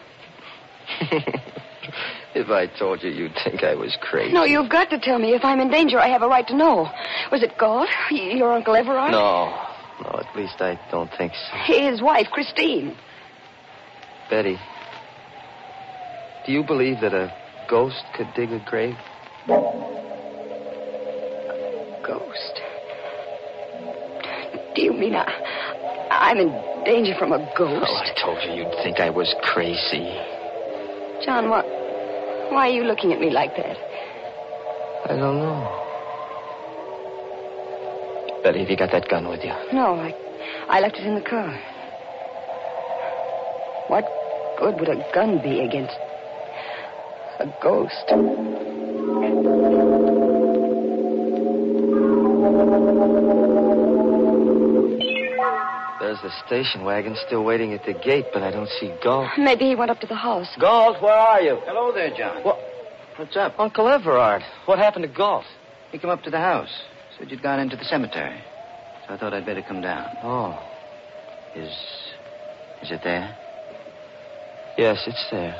If I told you, you'd think I was crazy. No, you've got to tell me. If I'm in danger, I have a right to know. Was it Galt? Your Uncle Everard? No. No, at least I don't think so. His wife, Christine. Betty, do you believe that a ghost could dig a grave? Ghost? Do you mean I, I'm in danger from a ghost? Oh, I told you you'd think I was crazy. John, what? Why are you looking at me like that? I don't know. Betty, have you got that gun with you? No, I, I left it in the car. What good would a gun be against a ghost? There's the station wagon still waiting at the gate, but I don't see Galt. Maybe he went up to the house. Galt, where are you? Hello there, John. What? What's up? Uncle Everard. What happened to Galt? He came up to the house. Said you'd gone into the cemetery. So I thought I'd better come down. Oh. Is... is it there? Yes, it's there.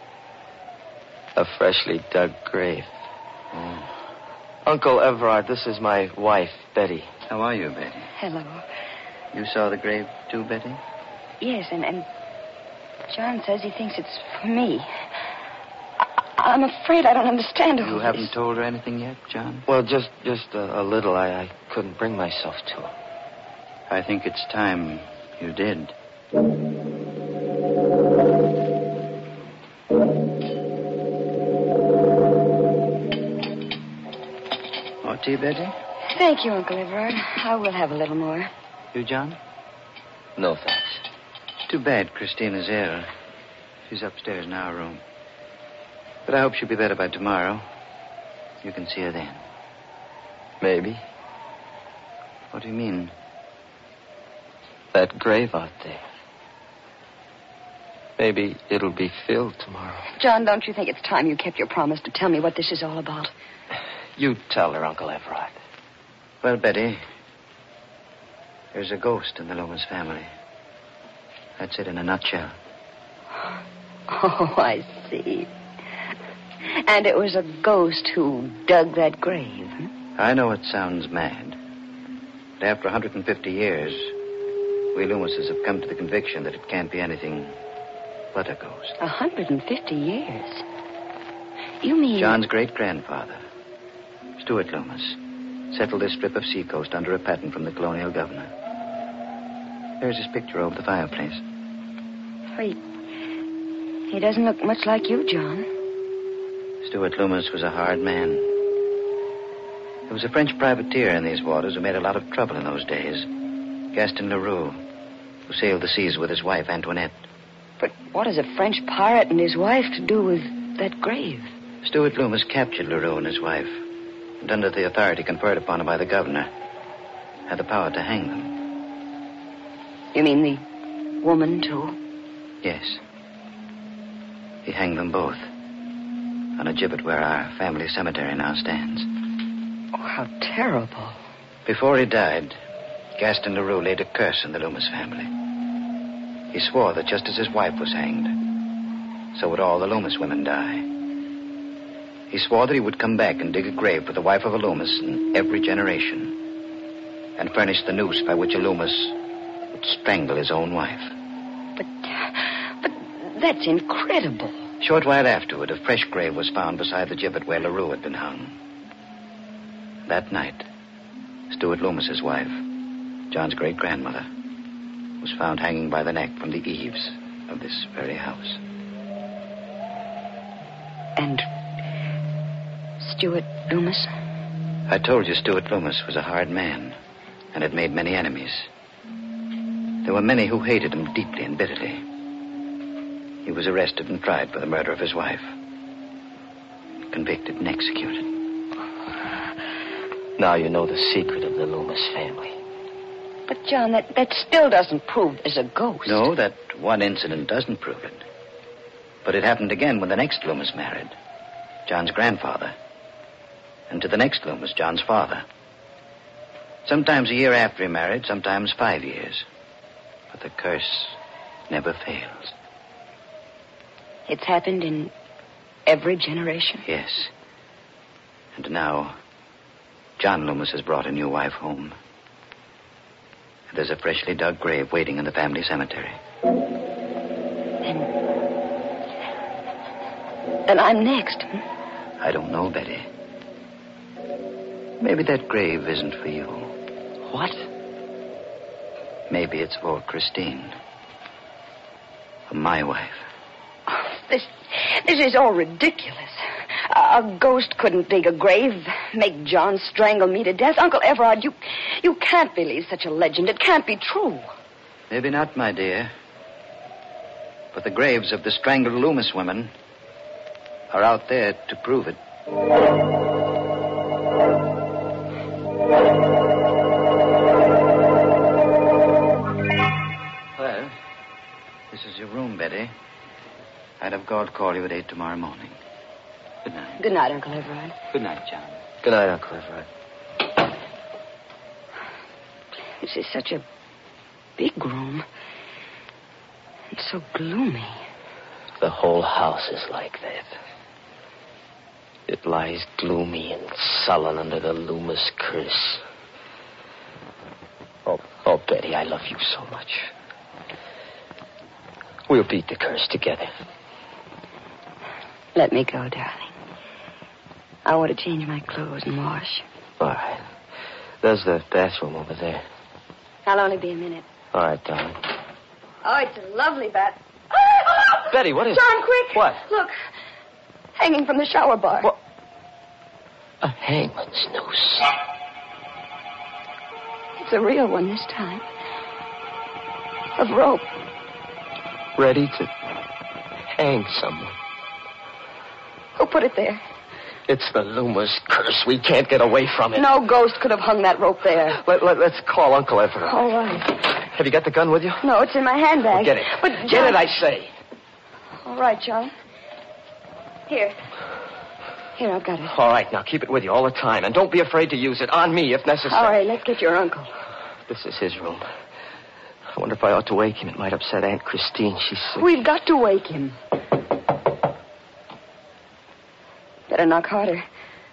A freshly dug grave. Oh. Uncle Everard, this is my wife, Betty. How are you, Betty? Hello. You saw the grave, too, Betty? Yes, and, and John says he thinks it's for me. I, I'm afraid I don't understand all You this. haven't told her anything yet, John? Well, just just a, a little. I, I couldn't bring myself to. I think it's time you did. More tea, Betty? Thank you, Uncle Everard. I will have a little more. You, John? No, thanks. Too bad Christina's ill. She's upstairs in our room. But I hope she'll be better by tomorrow. You can see her then. Maybe. What do you mean? That grave out there. Maybe it'll be filled tomorrow. John, don't you think it's time you kept your promise to tell me what this is all about? You tell her, Uncle Everard. Well, Betty, there's a ghost in the Loomis family. That's it in a nutshell. Oh, I see. And it was a ghost who dug that grave. Huh? I know it sounds mad. But after one hundred fifty years, we Loomises have come to the conviction that it can't be anything but a ghost. one hundred fifty years? You mean... John's great-grandfather, Stuart Loomis, settled this strip of seacoast under a patent from the colonial governor. There's his picture over the fireplace. Wait. He doesn't look much like you, John. Stuart Loomis was a hard man. There was a French privateer in these waters who made a lot of trouble in those days. Gaston Leroux, who sailed the seas with his wife, Antoinette. But what has a French pirate and his wife to do with that grave? Stuart Loomis captured Leroux and his wife, and under the authority conferred upon him by the governor, had the power to hang them. You mean the woman, too? Yes. He hanged them both on a gibbet where our family cemetery now stands. Oh, how terrible. Before he died, Gaston Leroux laid a curse on the Loomis family. He swore that just as his wife was hanged, so would all the Loomis women die. He swore that he would come back and dig a grave for the wife of a Loomis in every generation, and furnish the noose by which a Loomis would strangle his own wife. But, but that's incredible. A short while afterward, a fresh grave was found beside the gibbet where Leroux had been hung. That night, Stuart Loomis's wife, John's great-grandmother, was found hanging by the neck from the eaves of this very house. And Stuart Loomis? I told you Stuart Loomis was a hard man and had made many enemies. There were many who hated him deeply and bitterly. He was arrested and tried for the murder of his wife. Convicted and executed. Now you know the secret of the Loomis family. But, John, that, that still doesn't prove there's a ghost. No, that one incident doesn't prove it. But it happened again when the next Loomis married. John's grandfather. And to the next Loomis, John's father. Sometimes a year after he married, sometimes five years. But the curse never fails. It's happened in every generation? Yes. And now, John Loomis has brought a new wife home. And there's a freshly dug grave waiting in the family cemetery. And... and I'm next. Hmm? I don't know, Betty. Maybe that grave isn't for you. What? Maybe it's for Christine. For my wife. Oh, this, this is all ridiculous. A ghost couldn't dig a grave, make John strangle me to death. Uncle Everard, you, you can't believe such a legend. It can't be true. Maybe not, my dear. But the graves of the strangled Loomis women are out there to prove it. Well, this is your room, Betty. I'd have called to call you at eight tomorrow morning. Good night. Good night, Uncle Everard. Good night, John. Good night, Uncle Everard. This is such a big room. It's so gloomy. The whole house is like that. It lies gloomy and sullen under the Loomis curse. Oh, oh, Betty, I love you so much. We'll beat the curse together. Let me go, darling. I want to change my clothes and wash. All right. There's the bathroom over there. I'll only be a minute. All right, darling. Oh, it's a lovely bath. Betty, what is... John, quick. What? Look. Hanging from the shower bar. What? A hangman's noose. It's a real one this time. Of rope. Ready to hang someone. Who put it there? It's the Loomis curse. We can't get away from it. No ghost could have hung that rope there. Let, let, let's call Uncle Everard. All right. Have you got the gun with you? No, it's in my handbag. Well, get it. But Get John... it, I say. All right, John. Here. Here, I've got it. All right, now keep it with you all the time. And don't be afraid to use it. On me, if necessary. All right, let's get your uncle. This is his room. I wonder if I ought to wake him. It might upset Aunt Christine. She's sick. We've got to wake him. Better knock harder.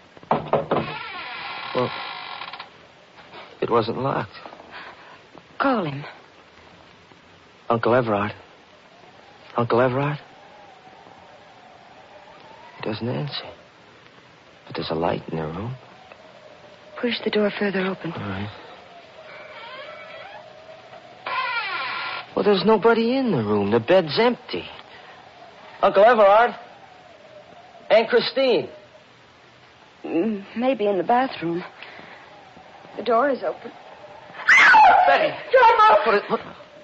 Well, it wasn't locked. Call him. Uncle Everard. Uncle Everard? He doesn't answer. But there's a light in their room. Push the door further open. All right. Well, there's nobody in the room. The bed's empty. Uncle Everard? Aunt Christine? Mm, maybe in the bathroom. The door is open. Betty! John, What is, what?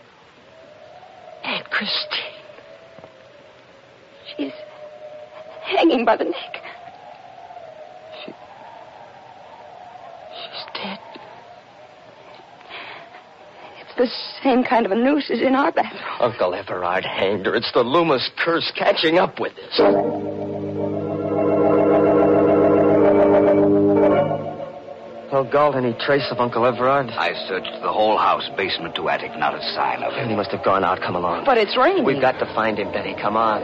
Aunt Christine. She's hanging by the neck. She... She's dead. It's the same kind of a noose as in our bathroom. Uncle Everard hanged her. It's the Loomis curse catching up with us. No, Galt, any trace of Uncle Everard? I searched the whole house, basement to attic, not a sign of him. He must have gone out. Come along. But it's raining. We've got to find him, Betty. Come on.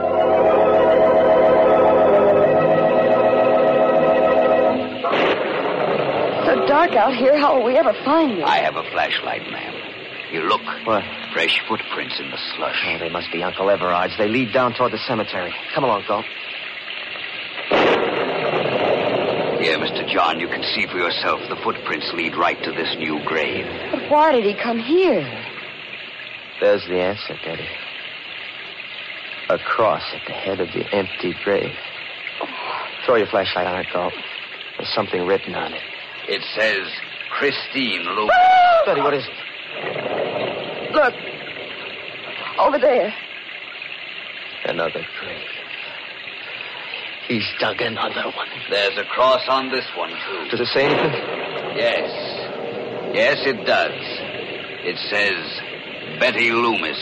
It's so dark out here. How will we ever find him? I have a flashlight, ma'am. You look. What? Fresh footprints in the slush. Oh, they must be Uncle Everard's. They lead down toward the cemetery. Come along, Galt. Here, Mister John, you can see for yourself. The footprints lead right to this new grave. But why did he come here? There's the answer, Betty. A cross at the head of the empty grave. Throw your flashlight on it, Galt. There's something written on it. It says, Christine Loomis. Betty, what is it? Look. Over there. Another grave. He's dug another one. There's a cross on this one, too. Does it say anything? Yes. Yes, it does. It says, Betty Loomis.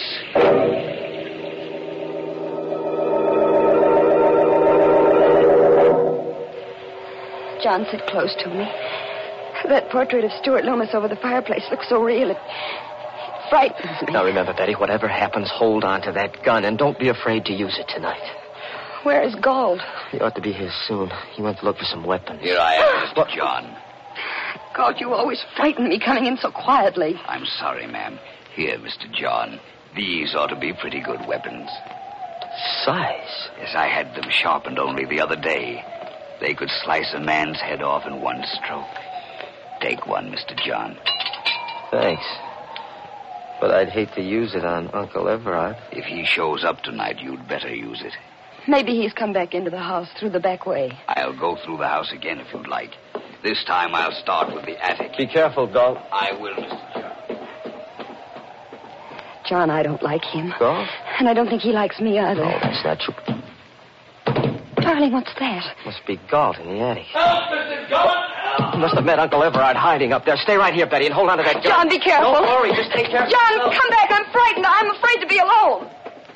John, sit close to me. That portrait of Stuart Loomis over the fireplace looks so real. It, it frightens me. Now, remember, Betty, whatever happens, hold on to that gun, and don't be afraid to use it tonight. Where is Galt? He ought to be here soon. He went to look for some weapons. Here I am, Mister What? John. Galt, you always frighten me coming in so quietly. I'm sorry, ma'am. Here, Mister John. These ought to be pretty good weapons. Size? Yes, I had them sharpened only the other day. They could slice a man's head off in one stroke. Take one, Mister John. Thanks. But I'd hate to use it on Uncle Everard. If he shows up tonight, you'd better use it. Maybe he's come back into the house through the back way. I'll go through the house again if you'd like. This time I'll start with the attic. Be careful, Galt. I will, Mister John. John, I don't like him. Galt? And I don't think he likes me either. Oh, that's not true. Darling, what's that? Must be Galt in the attic. Help, Mister Galt! Help! He must have met Uncle Everard hiding up there. Stay right here, Betty, and hold on to that gun. John, be careful. Don't worry. Just take care of John, yourself. come back. I'm frightened. I'm afraid to be alone.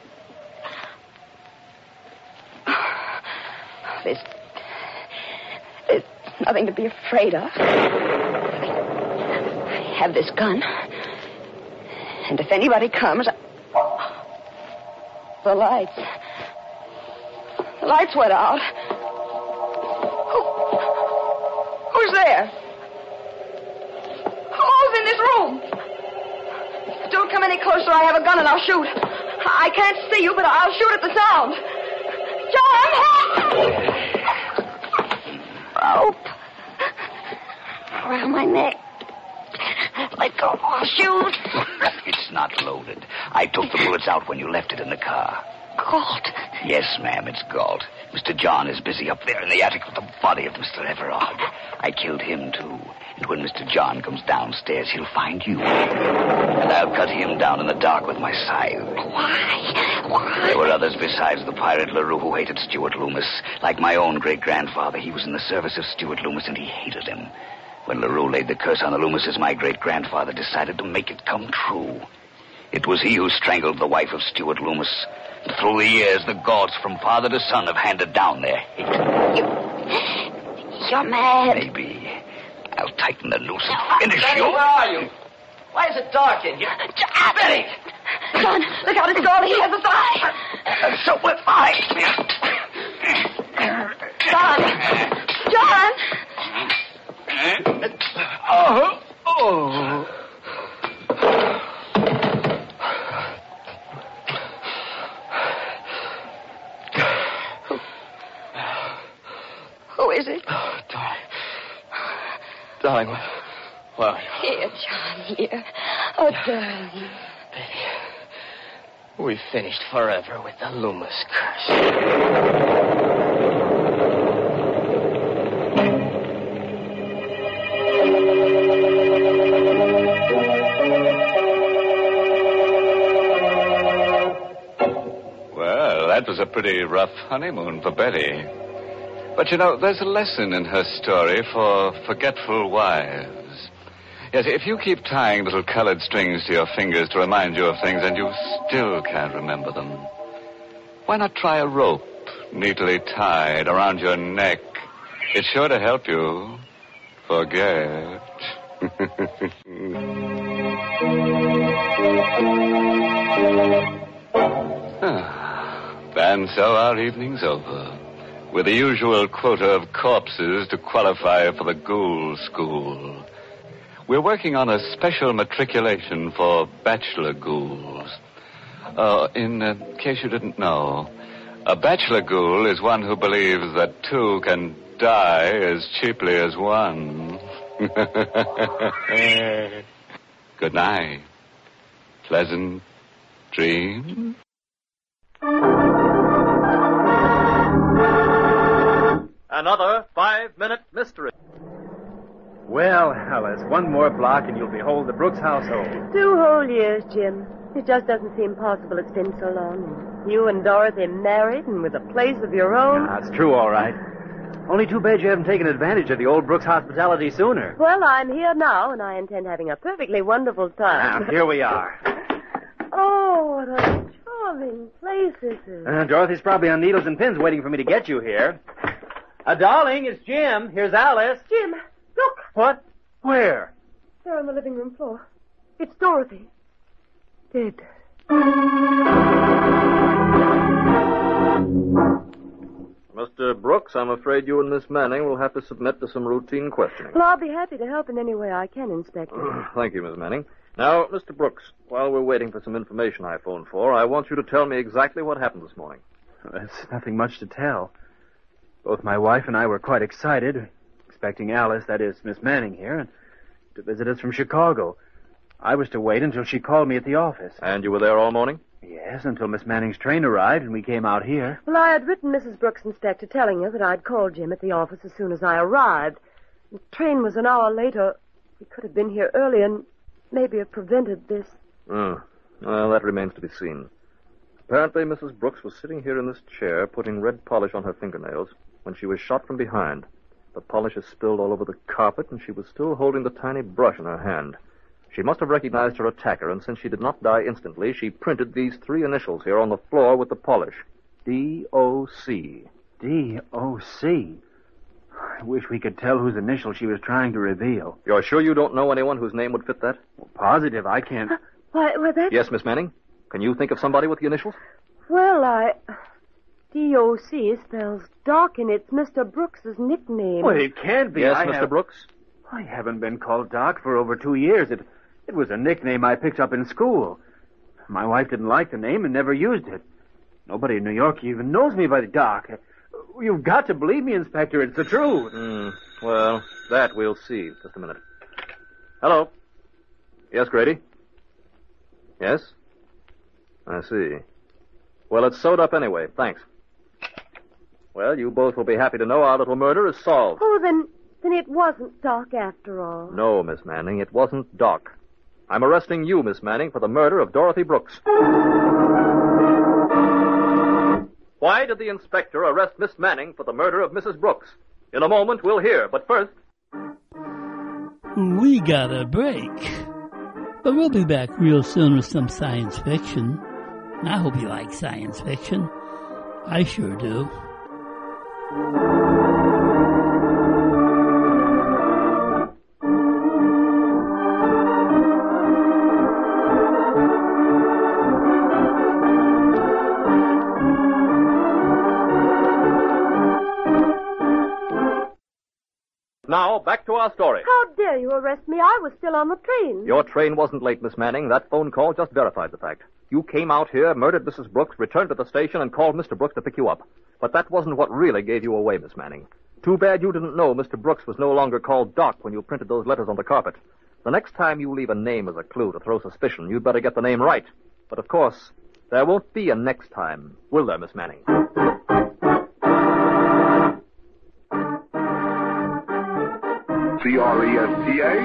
There's, there's nothing to be afraid of. I have this gun. And if anybody comes... I... The lights. The lights went out. Who... Who's there? Who's in this room? Don't come any closer. I have a gun and I'll shoot. I can't see you, but I'll shoot at the sound. John, help! Rope. Around my neck. Let go. I'll shoot. It's not loaded. I took the bullets out when you left it in the car. Galt. Yes, ma'am, it's Galt. Mister John is busy up there in the attic with the body of Mister Everard. I killed him, too. And when Mister John comes downstairs, he'll find you. And I'll cut him down in the dark with my scythe. Why? Why? There were others besides the pirate LaRue who hated Stuart Loomis. Like my own great-grandfather, he was in the service of Stuart Loomis, and he hated him. When LaRue laid the curse on the Loomises, my great-grandfather decided to make it come true. It was he who strangled the wife of Stuart Loomis. And through the years, the gods from father to son have handed down their hate. You, you're mad. Maybe. I'll tighten the noose and finish Betty, you. where are you? Why is it dark in here? John! Betty! John, look out, it's Goldie. He has his eye. Uh, so will I. John! John! Oh! Oh! Who is it? Oh, darling. Darling, what? Well, Here, John, here. Oh, darling. Betty, we finished forever with the Loomis curse. Well, that was a pretty rough honeymoon for Betty. But, you know, there's a lesson in her story for forgetful wives. Yes, if you keep tying little colored strings to your fingers to remind you of things and you still can't remember them, why not try a rope neatly tied around your neck? It's sure to help you forget. And so our evening's over, with the usual quota of corpses to qualify for the ghoul school. We're working on a special matriculation for bachelor ghouls. Uh, in uh, case you didn't know, a bachelor ghoul is one who believes that two can die as cheaply as one. Good night. Pleasant dreams. Another five-minute mystery. Well, Alice, one more block and you'll behold the Brooks household. Two whole years, Jim. It just doesn't seem possible it's been so long. You and Dorothy married and with a place of your own. That's true, all right. Only too bad you haven't taken advantage of the old Brooks hospitality sooner. Well, I'm here now, and I intend having a perfectly wonderful time. Now, here we are. Oh, what a charming place this is. Uh, Dorothy's probably on needles and pins waiting for me to get you here. Uh, darling, it's Jim. Here's Alice. Jim, look. What? Where? There on the living room floor. It's Dorothy. Dead. Mister Brooks, I'm afraid you and Miss Manning will have to submit to some routine questioning. Well, I'll be happy to help in any way I can, Inspector. Thank you, Miss Manning. Now, Mister Brooks, while we're waiting for some information I phoned for, I want you to tell me exactly what happened this morning. There's nothing much to tell. Both my wife and I were quite excited, expecting Alice, that is, Miss Manning here, to visit us from Chicago. I was to wait until she called me at the office. And you were there all morning? Yes, until Miss Manning's train arrived and we came out here. Well, I had written Missus Brooks, Inspector, telling her that I'd call Jim at the office as soon as I arrived. The train was an hour later. We could have been here early and maybe have prevented this. Oh, well, that remains to be seen. Apparently, Missus Brooks was sitting here in this chair, putting red polish on her fingernails, when she was shot from behind. The polish is spilled all over the carpet, and she was still holding the tiny brush in her hand. She must have recognized her attacker, and since she did not die instantly, she printed these three initials here on the floor with the polish. D O C D O C I wish we could tell whose initial she was trying to reveal. You're sure you don't know anyone whose name would fit that? Well, positive, I can't. Why, well, that's... Yes, Miss Manning? Can you think of somebody with the initials? Well, I... D O C spells Doc, and it's Mister Brooks's nickname. Well, it can't be. Yes, I Mister have... Brooks? I haven't been called Doc for over two years. It, it was a nickname I picked up in school. My wife didn't like the name and never used it. Nobody in New York even knows me by the Doc. You've got to believe me, Inspector. It's the truth. Mm, well, that we'll see. Just a minute. Hello. Yes, Grady? Yes? I see. Well, it's sewed up anyway. Thanks. Well, you both will be happy to know our little murder is solved. Oh, then Then it wasn't Doc after all. No, Miss Manning, it wasn't Doc. I'm arresting you, Miss Manning, for the murder of Dorothy Brooks. Why did the inspector arrest Miss Manning for the murder of Missus Brooks? In a moment, we'll hear, but first... We got a break. But we'll be back real soon with some science fiction. I hope you like science fiction. I sure do. Now, back to our story. How dare you arrest me? I was still on the train. Your train wasn't late, Miss Manning. That phone call just verified the fact. You came out here, murdered Missus Brooks, returned to the station, and called Mister Brooks to pick you up. But that wasn't what really gave you away, Miss Manning. Too bad you didn't know Mister Brooks was no longer called Doc when you printed those letters on the carpet. The next time you leave a name as a clue to throw suspicion, you'd better get the name right. But of course, there won't be a next time, will there, Miss Manning? C R E S T A,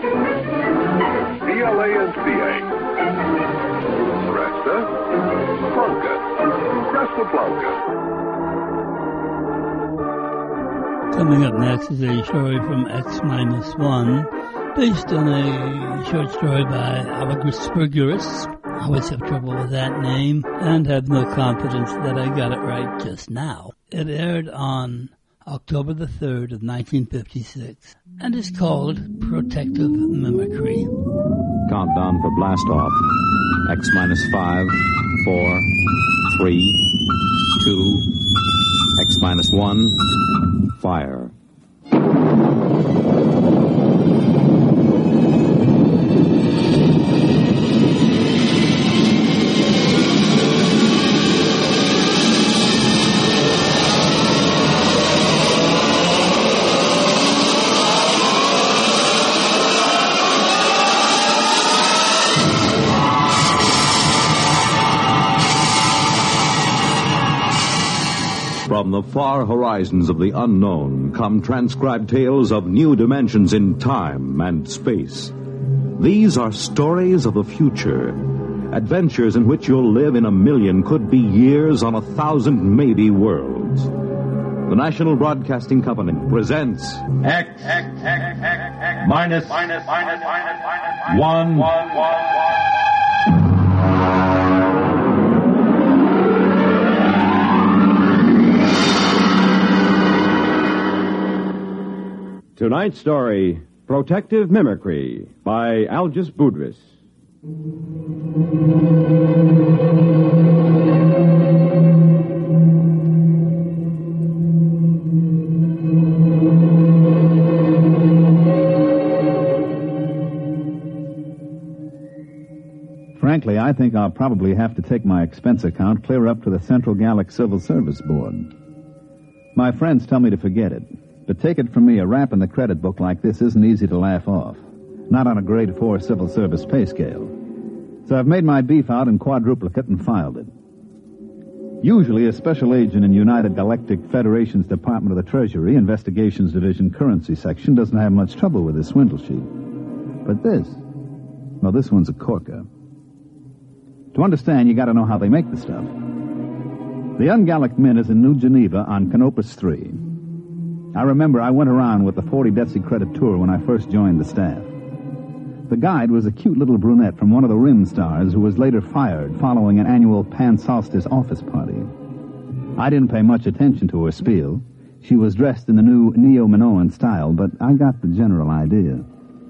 B L A N C A. Cresta, Blanca, Cresta Blanca. Coming up next is a story from X minus one, based on a short story by Alagris Berguris. I always have trouble with that name, and have no confidence that I got it right just now. It aired on October the third of nineteen fifty-six, and is called Protective Mimicry. Countdown for blast off. X minus five, four, three, two, X minus one, fire. From the far horizons of the unknown come transcribed tales of new dimensions in time and space. These are stories of the future, adventures in which you'll live in a million, could be years, on a thousand, maybe worlds. The National Broadcasting Company presents X, X, X, X, X minus, minus, minus, minus, minus, one, one, one, one. Tonight's story, Protective Mimicry, by Algis Budrys. Frankly, I think I'll probably have to take my expense account clear up to the Central Gallic Civil Service Board. My friends tell me to forget it. But take it from me, a rap in the credit book like this isn't easy to laugh off. Not on a grade four civil service pay scale. So I've made my beef out in quadruplicate and filed it. Usually a special agent in United Galactic Federation's Department of the Treasury, Investigations Division, Currency Section, doesn't have much trouble with this swindle sheet. But this, well, this one's a corker. To understand, you gotta know how they make the stuff. The Ungallic Mint is in New Geneva on Canopus three. I remember I went around with the forty Deci credit tour when I first joined the staff. The guide was a cute little brunette from one of the Rim stars who was later fired following an annual Pan-Solstice office party. I didn't pay much attention to her spiel. She was dressed in the new Neo-Minoan style, but I got the general idea.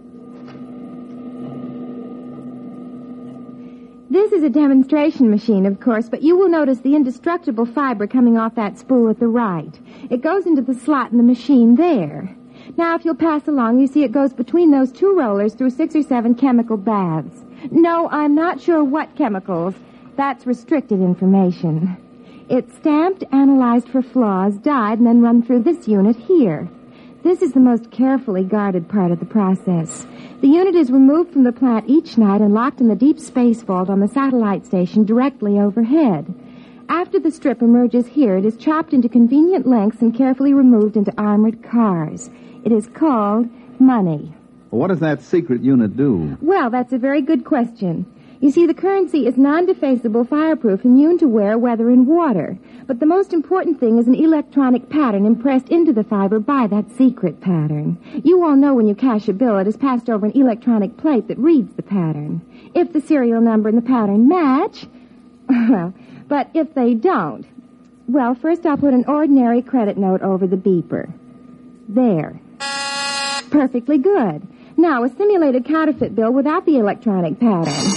This is a demonstration machine, of course, but you will notice the indestructible fiber coming off that spool at the right. It goes into the slot in the machine there. Now, if you'll pass along, you see it goes between those two rollers through six or seven chemical baths. No, I'm not sure what chemicals. That's restricted information. It's stamped, analyzed for flaws, dyed, and then run through this unit here. This is the most carefully guarded part of the process. The unit is removed from the plant each night and locked in the deep space vault on the satellite station directly overhead. After the strip emerges here, it is chopped into convenient lengths and carefully removed into armored cars. It is called money. What does that secret unit do? Well, that's a very good question. You see, the currency is non-defaceable, fireproof, immune to wear, weather, and water. But the most important thing is an electronic pattern impressed into the fiber by that secret pattern. You all know when you cash a bill, it is passed over an electronic plate that reads the pattern. If the serial number and the pattern match, well, but if they don't, well, first I'll put an ordinary credit note over the beeper. There. Perfectly good. Now, a simulated counterfeit bill without the electronic pattern.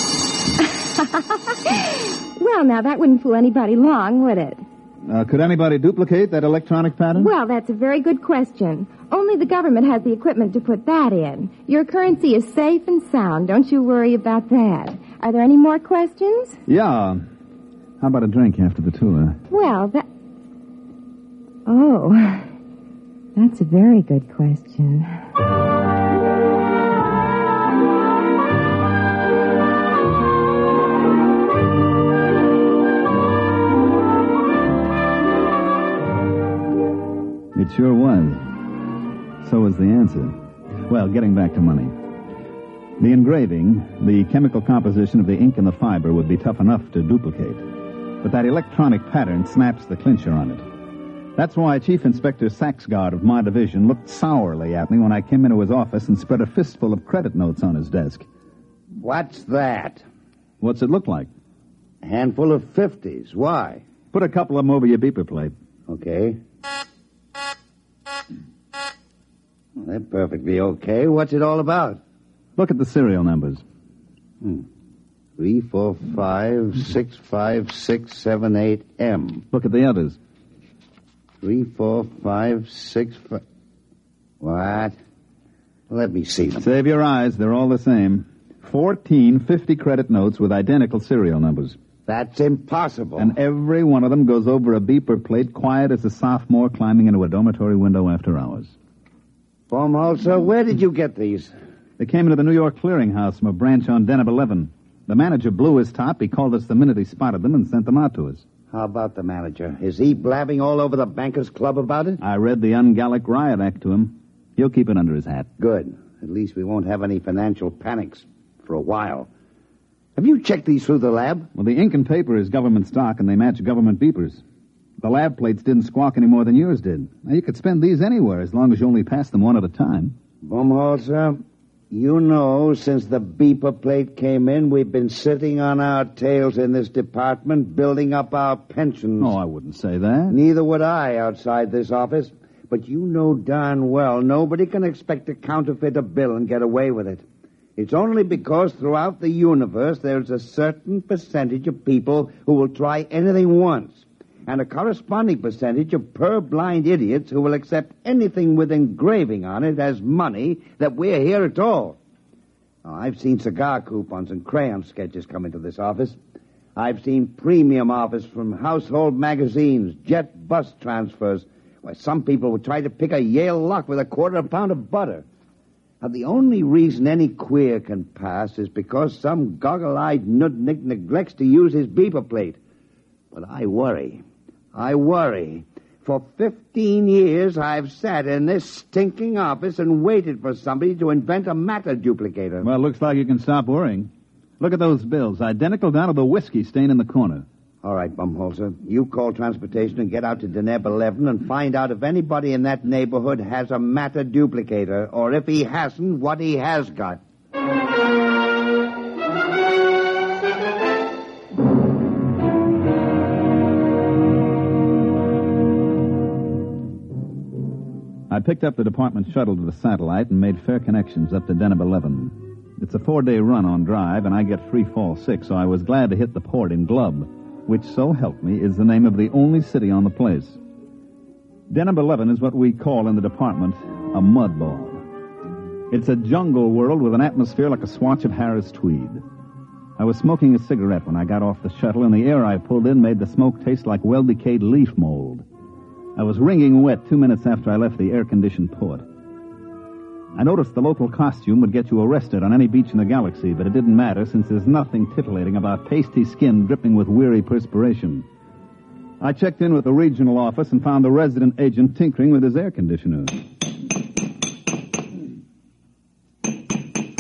Well, now, that wouldn't fool anybody long, would it? Uh, could anybody duplicate that electronic pattern? Well, that's a very good question. Only the government has the equipment to put that in. Your currency is safe and sound. Don't you worry about that. Are there any more questions? Yeah. How about a drink after the tour? Well, that... Oh, that's a very good question. It sure was. So was the answer. Well, getting back to money. The engraving, the chemical composition of the ink and the fiber would be tough enough to duplicate. But that electronic pattern snaps the clincher on it. That's why Chief Inspector Saxgard of my division looked sourly at me when I came into his office and spread a fistful of credit notes on his desk. What's that? What's it look like? A handful of fifties. Why? Put a couple of them over your beeper plate. Okay. Well, they're perfectly okay. What's it all about? Look at the serial numbers. Hmm. Three, four, five, six, five, six, seven, eight, M. Look at the others. Three, four, five, six, five... What? Let me see them. Save your eyes. They're all the same. Fourteen fifty-credit notes with identical serial numbers. That's impossible. And every one of them goes over a beeper plate, quiet as a sophomore climbing into a dormitory window after hours. Baumholzer, where did you get these? They came into the New York Clearinghouse from a branch on Denham eleven. The manager blew his top. He called us the minute he spotted them and sent them out to us. How about the manager? Is he blabbing all over the Bankers Club about it? I read the Ungallic Riot Act to him. He'll keep it under his hat. Good. At least we won't have any financial panics for a while. Have you checked these through the lab? Well, the ink and paper is government stock, and they match government beepers. The lab plates didn't squawk any more than yours did. Now, you could spend these anywhere as long as you only pass them one at a time. Baumholzer, you know, since the beeper plate came in, we've been sitting on our tails in this department, building up our pensions. Oh, I wouldn't say that. Neither would I outside this office. But you know darn well nobody can expect to counterfeit a bill and get away with it. It's only because throughout the universe there's a certain percentage of people who will try anything once, and a corresponding percentage of purblind idiots who will accept anything with engraving on it as money that we're here at all. Now, I've seen cigar coupons and crayon sketches come into this office. I've seen premium offers from household magazines, jet bus transfers, where some people would try to pick a Yale lock with a quarter of a pound of butter. Now, the only reason any queer can pass is because some goggle-eyed nudnik neglects to use his beeper plate. But I worry. I worry. For fifteen years, I've sat in this stinking office and waited for somebody to invent a matter duplicator. Well, looks like you can stop worrying. Look at those bills, identical down to the whiskey stain in the corner. All right, Baumholzer, you call transportation and get out to Deneb eleven and find out if anybody in that neighborhood has a matter duplicator, or if he hasn't, what he has got. I picked up the department shuttle to the satellite and made fair connections up to Denham eleven. It's a four-day run on drive, and I get free fall six, so I was glad to hit the port in Glub, which, so help me, is the name of the only city on the place. Denham eleven is what we call in the department a mud ball. It's a jungle world with an atmosphere like a swatch of Harris tweed. I was smoking a cigarette when I got off the shuttle, and the air I pulled in made the smoke taste like well-decayed leaf mold. I was wringing wet two minutes after I left the air-conditioned port. I noticed the local costume would get you arrested on any beach in the galaxy, but it didn't matter since there's nothing titillating about pasty skin dripping with weary perspiration. I checked in with the regional office and found the resident agent tinkering with his air conditioner.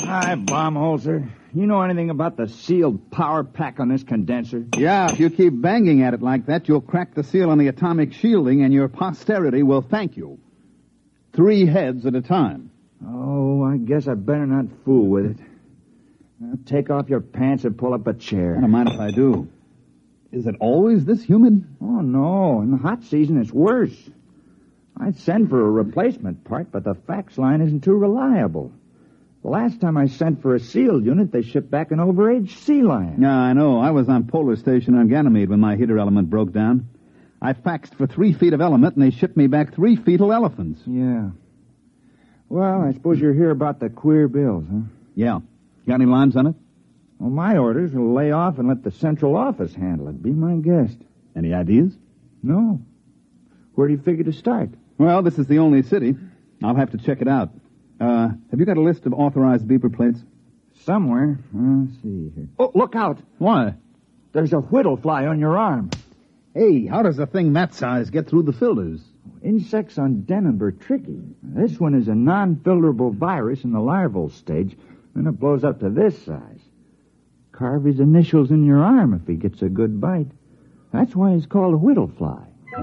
Hi, Baumholzer. You know anything about the sealed power pack on this condenser? Yeah, if you keep banging at it like that, you'll crack the seal on the atomic shielding, and your posterity will thank you. Three heads at a time. Oh, I guess I better not fool with it. Now, take off your pants and pull up a chair. I don't mind if I do. Is it always this humid? Oh, no. In the hot season, it's worse. I'd send for a replacement part, but the fax line isn't too reliable. The last time I sent for a sealed unit, they shipped back an overaged sea lion. Yeah, I know. I was on Polar Station on Ganymede when my heater element broke down. I faxed for three feet of element, and they shipped me back three fetal elephants. Yeah. Well, I suppose you're here about the queer bills, huh? Yeah. Got any lines on it? Well, my orders will lay off and let the central office handle it. Be my guest. Any ideas? No. Where do you figure to start? Well, this is the only city. I'll have to check it out. Uh, have you got a list of authorized beeper plates? Somewhere. Let's see here. Oh, look out. Why? There's a whittle fly on your arm. Hey, how does a thing that size get through the filters? Insects on denim are tricky. This one is a non-filterable virus in the larval stage, then it blows up to this size. Carve his initials in your arm if he gets a good bite. That's why he's called a whittle fly.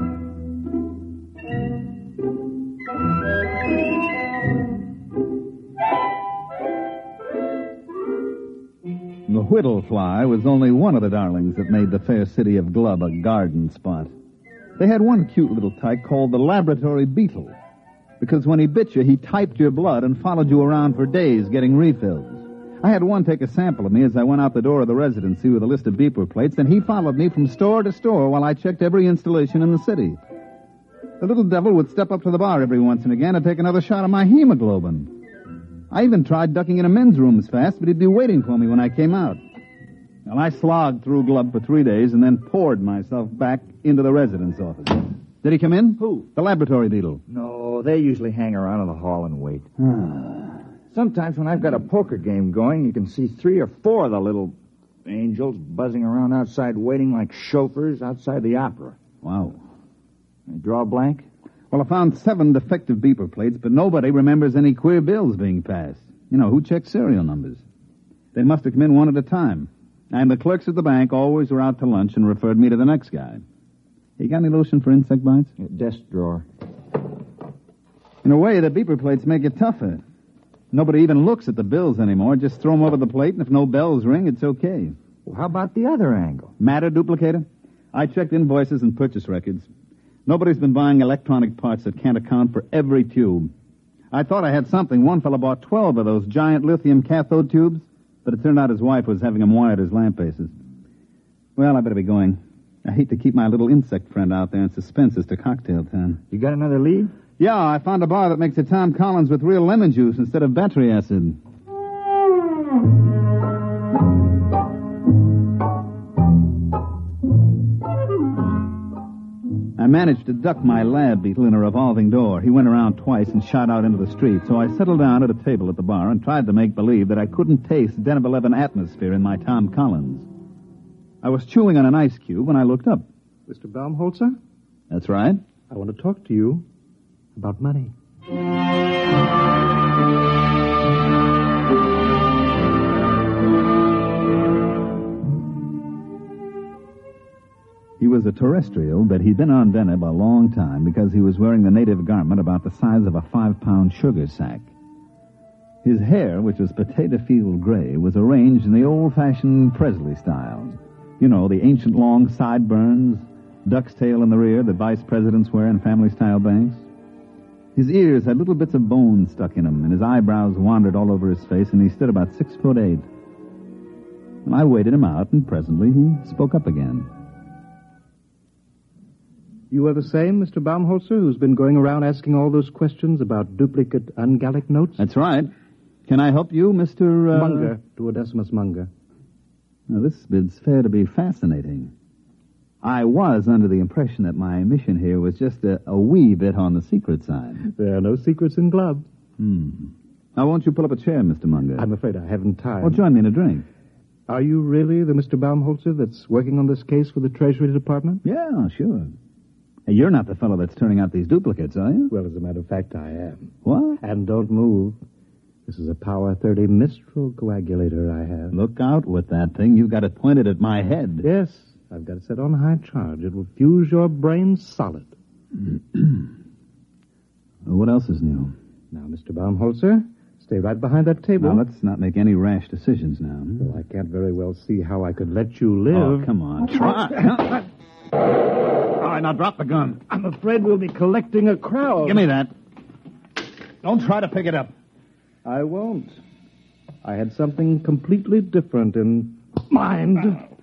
The whittle fly was only one of the darlings that made the fair city of Glub a garden spot. They had one cute little tyke called the laboratory beetle, because when he bit you, he typed your blood and followed you around for days getting refills. I had one take a sample of me as I went out the door of the residency with a list of beeper plates, and he followed me from store to store while I checked every installation in the city. The little devil would step up to the bar every once and again to take another shot of my hemoglobin. I even tried ducking into men's rooms fast, but he'd be waiting for me when I came out. Well, I slogged through Glub for three days and then poured myself back into the residence office. Did he come in? Who? The laboratory beetle. No, they usually hang around in the hall and wait. Sometimes when I've got a poker game going, you can see three or four of the little angels buzzing around outside waiting like chauffeurs outside the opera. Wow. You draw a blank? Well, I found seven defective beeper plates, but nobody remembers any queer bills being passed. You know, who checks serial numbers? They must have come in one at a time. And the clerks at the bank always were out to lunch and referred me to the next guy. You got any lotion for insect bites? Yeah, desk drawer. In a way, the beeper plates make it tougher. Nobody even looks at the bills anymore. Just throw them over the plate, and if no bells ring, it's okay. Well, how about the other angle? Matter duplicator? I checked invoices and purchase records. Nobody's been buying electronic parts that can't account for every tube. I thought I had something. One fellow bought twelve of those giant lithium cathode tubes, but it turned out his wife was having them wired as lamp bases. Well, I better be going. I hate to keep my little insect friend out there in suspense as to cocktail time. You got another lead? Yeah, I found a bar that makes a Tom Collins with real lemon juice instead of battery acid. I managed to duck my lab beetle in a revolving door. He went around twice and shot out into the street, so I settled down at a table at the bar and tried to make believe that I couldn't taste Deneb eleven atmosphere in my Tom Collins. I was chewing on an ice cube when I looked up. Mister Baumholzer? That's right. I want to talk to you about money. He was a terrestrial, but he'd been on Deneb a long time because he was wearing the native garment about the size of a five-pound sugar sack. His hair, which was potato field gray, was arranged in the old-fashioned Presley style. You know, the ancient long sideburns, duck's tail in the rear that vice presidents wear in family-style banks. His ears had little bits of bone stuck in them, and his eyebrows wandered all over his face, and he stood about six foot eight. Well, I waited him out, and presently he spoke up again. You are the same Mister Baumholzer who's been going around asking all those questions about duplicate ungallic notes? That's right. Can I help you, Mister Uh... Munger, Duodecimus Munger. Now, this bids fair to be fascinating. I was under the impression that my mission here was just a, a wee bit on the secret side. There are no secrets in Glub. Hmm. Now, won't you pull up a chair, Mister Munger? I'm afraid I haven't time. Well, join me in a drink. Are you really the Mister Baumholzer that's working on this case for the Treasury Department? Yeah, sure. Hey, you're not the fellow that's turning out these duplicates, are you? Well, as a matter of fact, I am. What? And don't move. This is a Power thirty Mistral coagulator I have. Look out with that thing. You've got it pointed at my head. Yes, I've got it set on high charge. It will fuse your brain solid. What else is new? Now, Mister Baumholzer, stay right behind that table. Now, let's not make any rash decisions now. Well, I can't very well see how I could let you live. Oh, come on. Try. All right, now drop the gun. I'm afraid we'll be collecting a crowd. Give me that. Don't try to pick it up. I won't. I had something completely different in mind.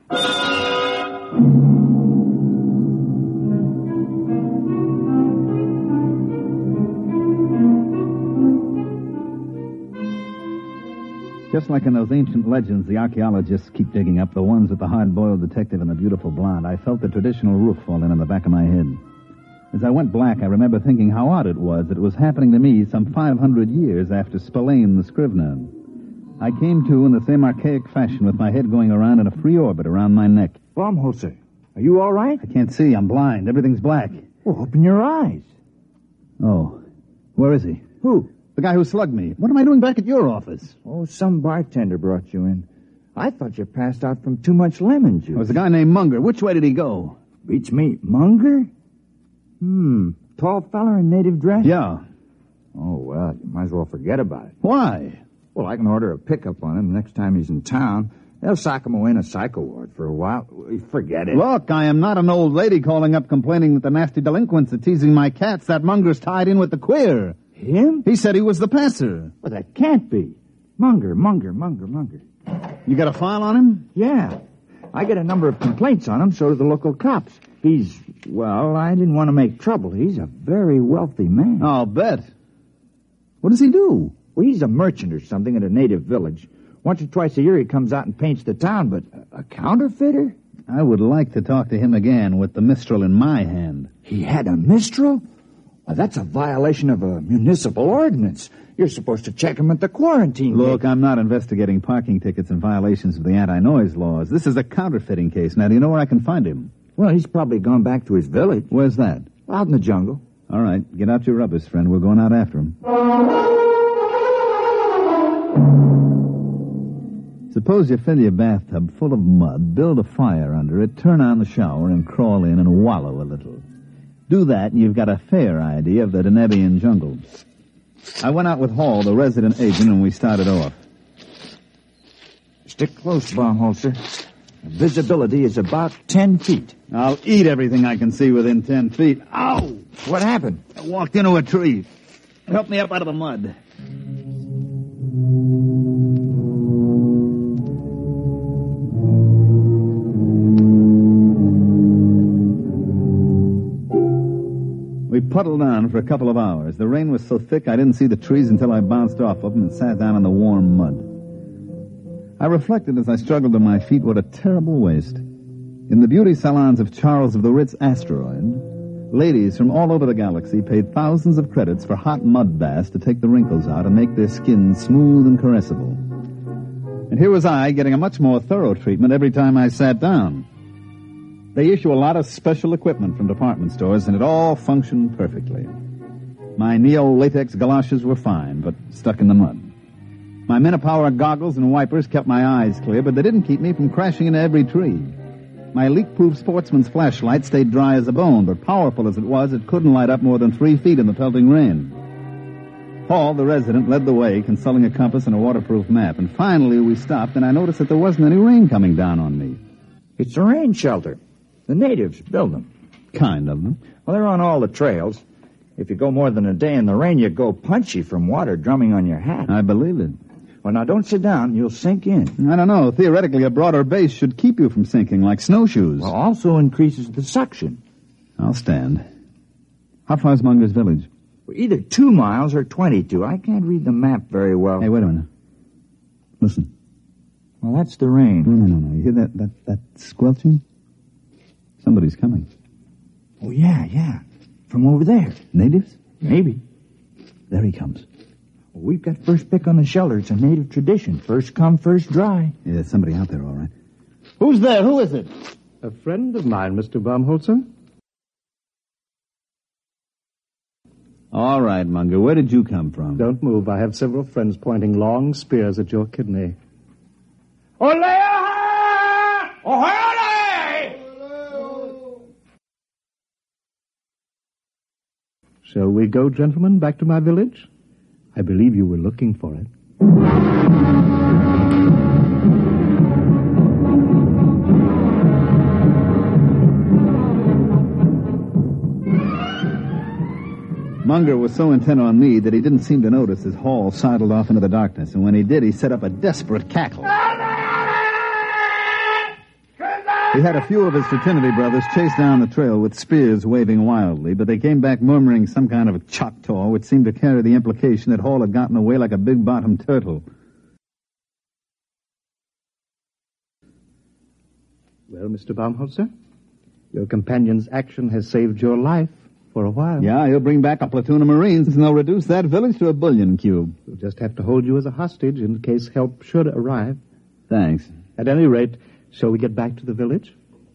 Just like in those ancient legends the archaeologists keep digging up, the ones with the hard-boiled detective and the beautiful blonde, I felt the traditional roof fall in on the back of my head. As I went black, I remember thinking how odd it was that it was happening to me some five hundred years after Spillane the Scrivener. I came to in the same archaic fashion with my head going around in a free orbit around my neck. Baumholzer, are you all right? I can't see. I'm blind. Everything's black. Well, open your eyes. Oh. Where is he? Who? The guy who slugged me. What am I doing back at your office? Oh, some bartender brought you in. I thought you passed out from too much lemon juice. It was a guy named Munger. Which way did he go? Beats me. Munger? Hmm. Tall feller in native dress? Yeah. Oh, well, you might as well forget about it. Why? Well, I can order a pickup on him next time he's in town. They'll sock him away in a psycho ward for a while. Forget it. Look, I am not an old lady calling up complaining that the nasty delinquents are teasing my cats. That Munger's tied in with the queer. Him? He said he was the passer. Well, that can't be. Munger, Munger, Munger, Munger. You got a file on him? Yeah. I get a number of complaints on him, so do the local cops. He's, well, I didn't want to make trouble. He's a very wealthy man. I'll bet. What does he do? Well, he's a merchant or something at a native village. Once or twice a year he comes out and paints the town, but a, a counterfeiter? I would like to talk to him again with the Mistral in my hand. He had a Mistral? Well, that's a violation of a municipal ordinance. You're supposed to check him at the quarantine Look, gate. I'm not investigating parking tickets and violations of the anti-noise laws. This is a counterfeiting case. Now, do you know where I can find him? Well, he's probably gone back to his village. Where's that? Out in the jungle. All right, get out your rubbers, friend. We're going out after him. Suppose you fill your bathtub full of mud, build a fire under it, turn on the shower, and crawl in and wallow a little. Do that, and you've got a fair idea of the Denebian jungle. I went out with Hall, the resident agent, and we started off. Stick close, Baumholzer. Visibility is about ten feet. I'll eat everything I can see within ten feet. Ow! What happened? I walked into a tree. Help me up out of the mud. We puddled on for a couple of hours. The rain was so thick I didn't see the trees until I bounced off of them and sat down in the warm mud. I reflected as I struggled to my feet what a terrible waste. In the beauty salons of Charles of the Ritz Asteroid, ladies from all over the galaxy paid thousands of credits for hot mud baths to take the wrinkles out and make their skin smooth and caressable. And here was I getting a much more thorough treatment every time I sat down. They issue a lot of special equipment from department stores, and it all functioned perfectly. My neo-latex galoshes were fine, but stuck in the mud. My Minopower goggles and wipers kept my eyes clear, but they didn't keep me from crashing into every tree. My leak-proof sportsman's flashlight stayed dry as a bone, but powerful as it was, it couldn't light up more than three feet in the pelting rain. Paul, the resident, led the way, consulting a compass and a waterproof map, and finally we stopped, and I noticed that there wasn't any rain coming down on me. It's a rain shelter. The natives build them. Kind of them. Well, they're on all the trails. If you go more than a day in the rain, you go punchy from water drumming on your hat. I believe it. Well, now, don't sit down. You'll sink in. I don't know. Theoretically, a broader base should keep you from sinking, like snowshoes. Well, also increases the suction. I'll stand. How far is Munger's village? Either two miles or twenty-two. I can't read the map very well. Hey, wait a minute. Listen. Well, that's the rain. No, no, no, no. You hear that, that, that squelching? Somebody's coming. Oh, yeah, yeah. From over there. Natives? Maybe. There he comes. Well, we've got first pick on the shelter. It's a native tradition. First come, first dry. Yeah, there's somebody out there, all right. Who's there? Who is it? A friend of mine, Mister Baumholzer. All right, Munger. Where did you come from? Don't move. I have several friends pointing long spears at your kidney. Ole! Ole! Shall we go, gentlemen, back to my village? I believe you were looking for it. Munger was so intent on me that he didn't seem to notice as Hall sidled off into the darkness, and when he did, he set up a desperate cackle. He had a few of his fraternity brothers chase down the trail with spears waving wildly, but they came back murmuring some kind of a Choctaw, which seemed to carry the implication that Hall had gotten away like a big-bottomed turtle. Well, Mister Baumholzer, your companion's action has saved your life for a while. Yeah, he'll bring back a platoon of Marines, and they'll reduce that village to a bullion cube. We'll just have to hold you as a hostage in case help should arrive. Thanks. At any rate, shall we get back to the village?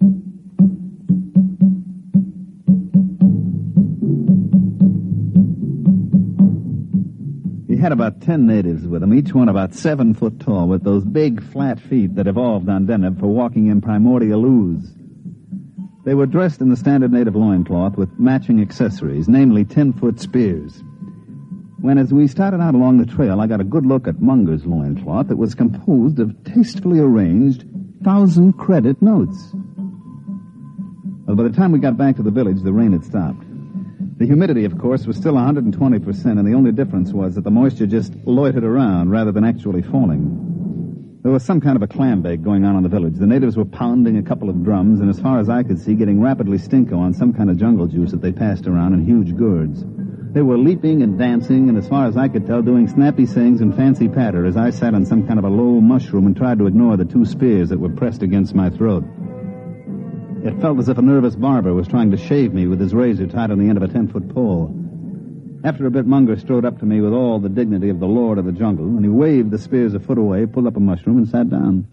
He had about ten natives with him, each one about seven foot tall, with those big, flat feet that evolved on Deneb for walking in primordial ooze. They were dressed in the standard native loincloth with matching accessories, namely ten-foot spears. When, as we started out along the trail, I got a good look at Munger's loincloth that was composed of tastefully arranged thousand-credit notes. Well, by the time we got back to the village, the rain had stopped. The humidity, of course, was still one hundred twenty percent, and the only difference was that the moisture just loitered around rather than actually falling. There was some kind of a clam bake going on in the village. The natives were pounding a couple of drums, and as far as I could see, getting rapidly stinko on some kind of jungle juice that they passed around in huge gourds. They were leaping and dancing, and as far as I could tell, doing snappy sayings and fancy patter as I sat on some kind of a low mushroom and tried to ignore the two spears that were pressed against my throat. It felt as if a nervous barber was trying to shave me with his razor tied on the end of a ten-foot pole. After a bit, Munger strode up to me with all the dignity of the lord of the jungle, and he waved the spears a foot away, pulled up a mushroom, and sat down.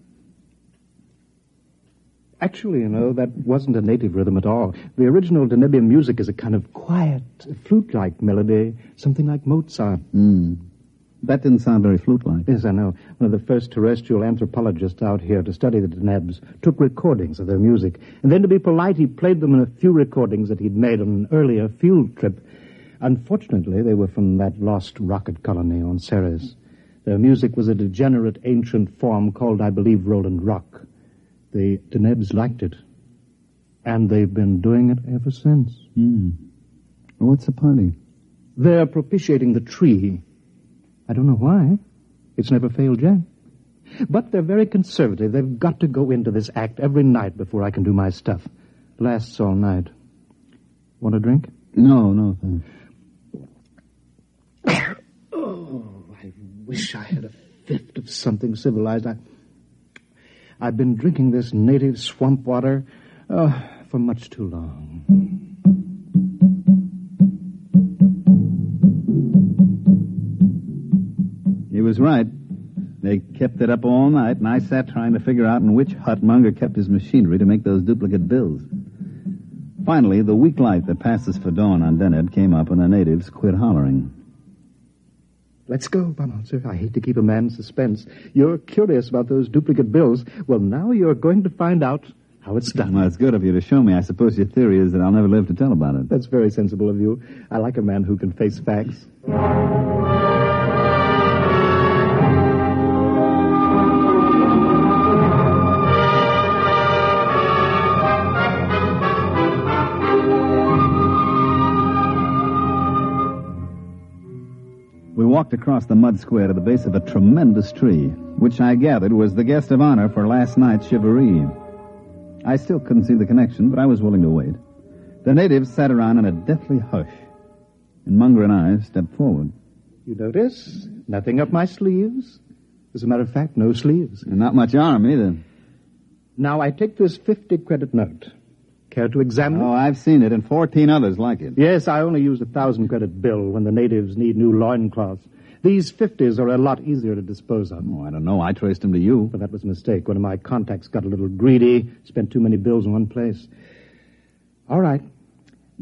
Actually, you know, that wasn't a native rhythm at all. The original Danubian music is a kind of quiet, flute-like melody, something like Mozart. Hmm. That didn't sound very flute-like. Yes, I know. One of the first terrestrial anthropologists out here to study the Denebs took recordings of their music. And then, to be polite, he played them in a few recordings that he'd made on an earlier field trip. Unfortunately, they were from that lost rocket colony on Ceres. Their music was a degenerate ancient form called, I believe, Roland Rock. The Denebs liked it. And they've been doing it ever since. Hmm. Well, what's the party? They're propitiating the tree. I don't know why. It's never failed yet. But they're very conservative. They've got to go into this act every night before I can do my stuff. Lasts all night. Want a drink? No, no, thanks. Oh, I wish I had a fifth of something civilized. I, I've been drinking this native swamp water uh, for much too long. He was right. They kept it up all night, and I sat trying to figure out in which hut Munger kept his machinery to make those duplicate bills. Finally, the weak light that passes for dawn on Deneb came up, and the natives quit hollering. Let's go, Baumholzer. I hate to keep a man in suspense. You're curious about those duplicate bills. Well, now you're going to find out how it's done. Well, it's good of you to show me. I suppose your theory is that I'll never live to tell about it. That's very sensible of you. I like a man who can face facts. We walked across the mud square to the base of a tremendous tree, which I gathered was the guest of honor for last night's shivaree. I still couldn't see the connection, but I was willing to wait. The natives sat around in a deathly hush, and Munger and I stepped forward. You notice? Nothing up my sleeves. As a matter of fact, no sleeves. And not much arm, either. Now, I take this fifty-credit note. Care to examine it? Oh, I've seen it, and fourteen others like it. Yes, I only use a thousand-credit bill when the natives need new loincloths. These fifties are a lot easier to dispose of. Oh, I don't know. I traced them to you. But that was a mistake. One of my contacts got a little greedy, spent too many bills in one place. All right.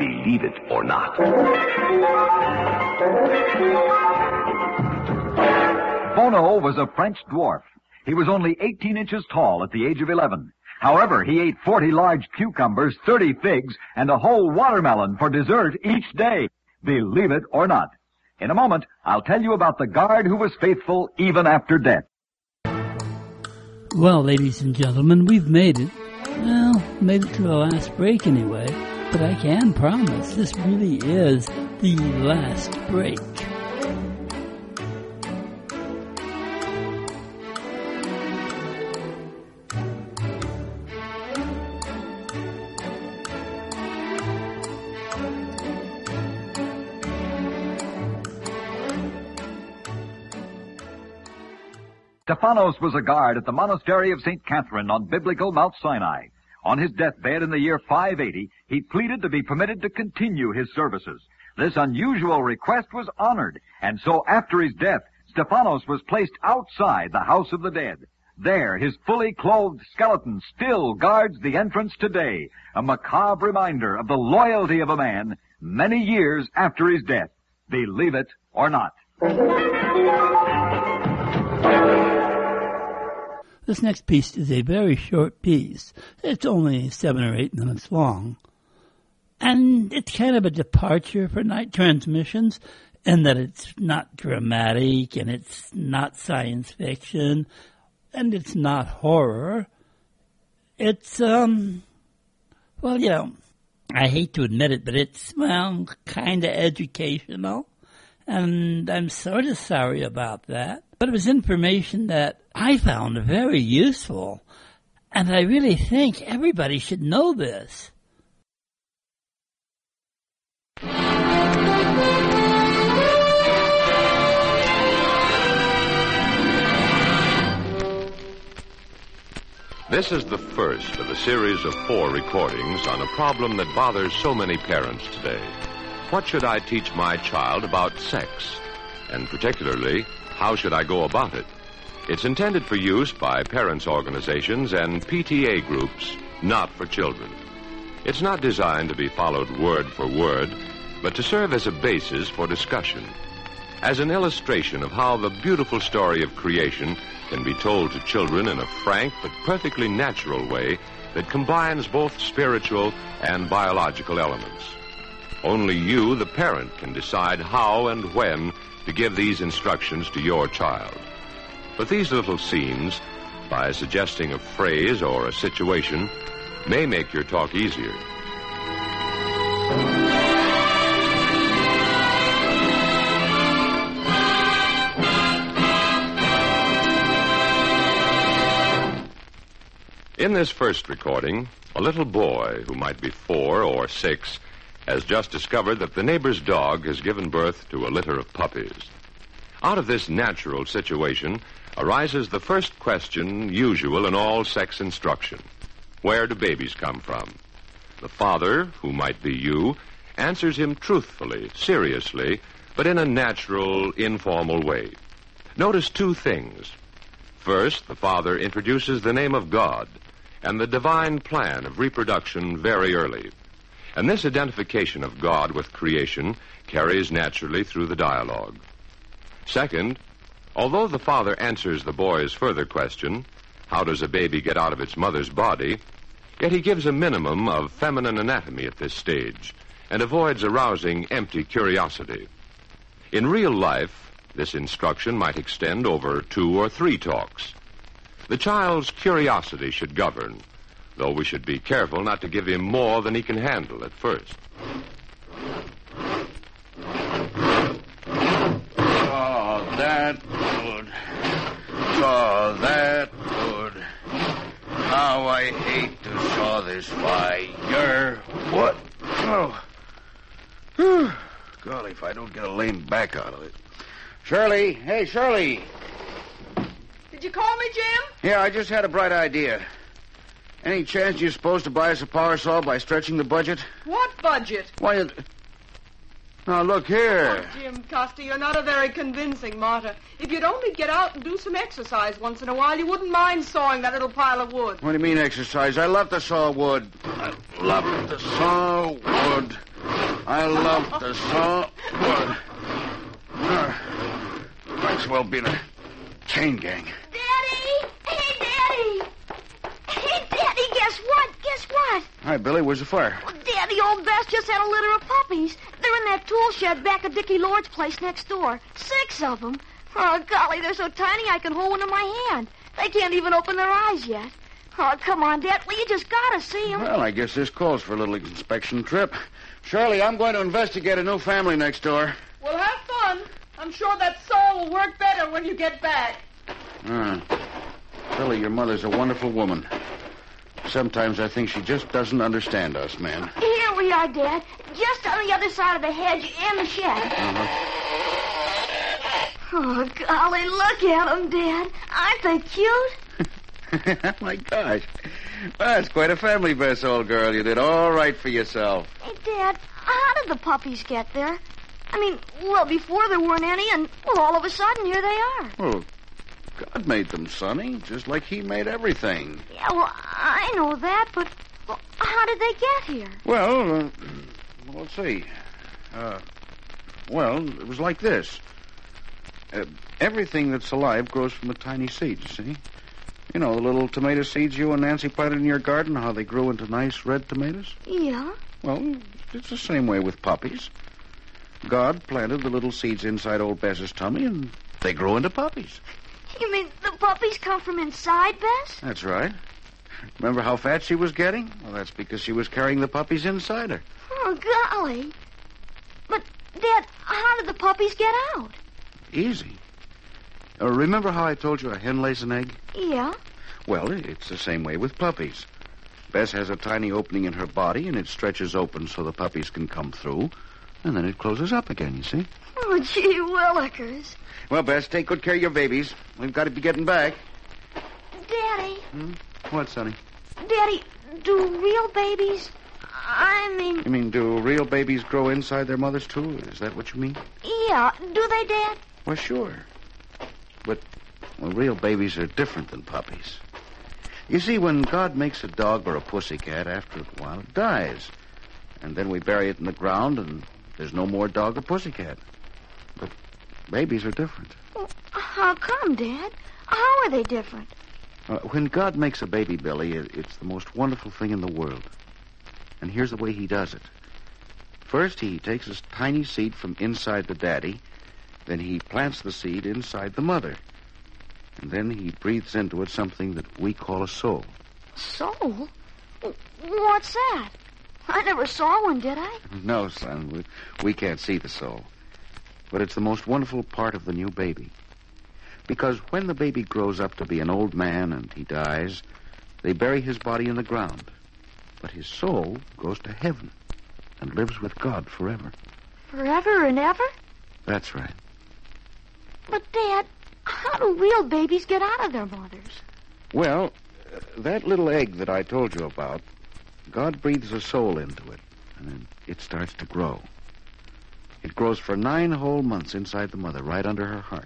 Believe it or not. Bono was a French dwarf. He was only eighteen inches tall at the age of eleven. However, he ate forty large cucumbers, thirty figs, and a whole watermelon for dessert each day. Believe it or not. In a moment, I'll tell you about the guard who was faithful even after death. Well, ladies and gentlemen, we've made it. Well, made it to the last break anyway. But I can promise this really is the last break. Stephanos was a guard at the monastery of Saint Catherine on biblical Mount Sinai. On his deathbed in the year five eighty, he pleaded to be permitted to continue his services. This unusual request was honored, and so after his death, Stephanos was placed outside the house of the dead. There, his fully clothed skeleton still guards the entrance today, a macabre reminder of the loyalty of a man many years after his death. Believe it or not. This next piece is a very short piece. It's only seven or eight minutes long. And it's kind of a departure for night transmissions in that it's not dramatic and it's not science fiction and it's not horror. It's, um, well, you know, I hate to admit it, but it's, well, kind of educational. And I'm sort of sorry about that. But it was information that I found very useful. And I really think everybody should know this. This is the first of a series of four recordings on a problem that bothers so many parents today. What should I teach my child about sex? And particularly, how should I go about it? It's intended for use by parents' organizations and P T A groups, not for children. It's not designed to be followed word for word, but to serve as a basis for discussion, as an illustration of how the beautiful story of creation can be told to children in a frank but perfectly natural way that combines both spiritual and biological elements. Only you, the parent, can decide how and when to give these instructions to your child. But these little scenes, by suggesting a phrase or a situation, may make your talk easier. In this first recording, a little boy who might be four or six has just discovered that the neighbor's dog has given birth to a litter of puppies. Out of this natural situation arises the first question usual in all sex instruction. Where do babies come from? The father, who might be you, answers him truthfully, seriously, but in a natural, informal way. Notice two things. First, the father introduces the name of God and the divine plan of reproduction very early. And this identification of God with creation carries naturally through the dialogue. Second, although the father answers the boy's further question, how does a baby get out of its mother's body, yet he gives a minimum of feminine anatomy at this stage and avoids arousing empty curiosity. In real life, this instruction might extend over two or three talks. The child's curiosity should govern, though we should be careful not to give him more than he can handle at first. Oh, that good. Oh, that good. How I hate to saw this fire. What? Oh. Whew. Golly, if I don't get a lame back out of it. Shirley. Hey, Shirley. Did you call me, Jim? Yeah, I just had a bright idea. Any chance you're supposed to buy us a power saw by stretching the budget? What budget? Why, you... Now, look here. Oh, Jim Costa, you're not a very convincing martyr. If you'd only get out and do some exercise once in a while, you wouldn't mind sawing that little pile of wood. What do you mean exercise? I love to saw wood. I love to saw wood. I love the saw wood. Uh, might as well be in a chain gang. Daddy! Hey, Daddy! Hey, Daddy, guess what? Guess what? Hi, Billy. Where's the fire? Oh, Daddy, old Bess just had a litter of puppies. They're in that tool shed back of Dickie Lord's place next door. Six of them. Oh, golly, they're so tiny I can hold one in my hand. They can't even open their eyes yet. Oh, come on, Dad. Well, you just gotta see them. Well, I guess this calls for a little inspection trip. Shirley, I'm going to investigate a new family next door. Well, have fun. I'm sure that saw will work better when you get back. Ah. Billy, your mother's a wonderful woman. Sometimes I think she just doesn't understand us, man. Here we are, Dad. Just on the other side of the hedge and the shed. Uh-huh. Oh, golly, look at them, Dad. Aren't they cute? My gosh. Well, that's quite a family, Bess, old girl. You did all right for yourself. Hey, Dad, how did the puppies get there? I mean, well, before there weren't any, and well, all of a sudden, here they are. Well, God made them, Sonny, just like he made everything. Yeah, well, I know that, but well, how did they get here? Well, uh, well let's see. Uh, well, it was like this. Uh, everything that's alive grows from a tiny seed, you see? You know, the little tomato seeds you and Nancy planted in your garden, how they grew into nice red tomatoes? Yeah. Well, it's the same way with puppies. God planted the little seeds inside old Bess's tummy, and they grew into puppies. You mean the puppies come from inside Bess? That's right. Remember how fat she was getting? Well, that's because she was carrying the puppies inside her. Oh, golly. But, Dad, how did the puppies get out? Easy. Uh, remember how I told you a hen lays an egg? Yeah. Well, it's the same way with puppies. Bess has a tiny opening in her body, and it stretches open so the puppies can come through, and then it closes up again, you see? Oh, gee willikers. Well, Bess, take good care of your babies. We've got to be getting back. Daddy. Hmm? What, Sonny? Daddy, do real babies... I mean... You mean, do real babies grow inside their mothers, too? Is that what you mean? Yeah. Do they, Dad? Well, sure. But, well, real babies are different than puppies. You see, when God makes a dog or a pussycat, after a while it dies. And then we bury it in the ground, and there's no more dog or pussycat. But babies are different. Well, how come, Dad? How are they different? Uh, when God makes a baby, Billy, it, it's the most wonderful thing in the world. And here's the way he does it. First, he takes a tiny seed from inside the daddy. Then he plants the seed inside the mother. And then he breathes into it something that we call a soul. Soul? What's that? I never saw one, did I? No, son. We, we can't see the soul. But it's the most wonderful part of the new baby. Because when the baby grows up to be an old man and he dies, they bury his body in the ground. But his soul goes to heaven and lives with God forever. Forever and ever? That's right. But, Dad, how do real babies get out of their mothers? Well, uh, that little egg that I told you about, God breathes a soul into it, and then it starts to grow. It grows for nine whole months inside the mother, right under her heart.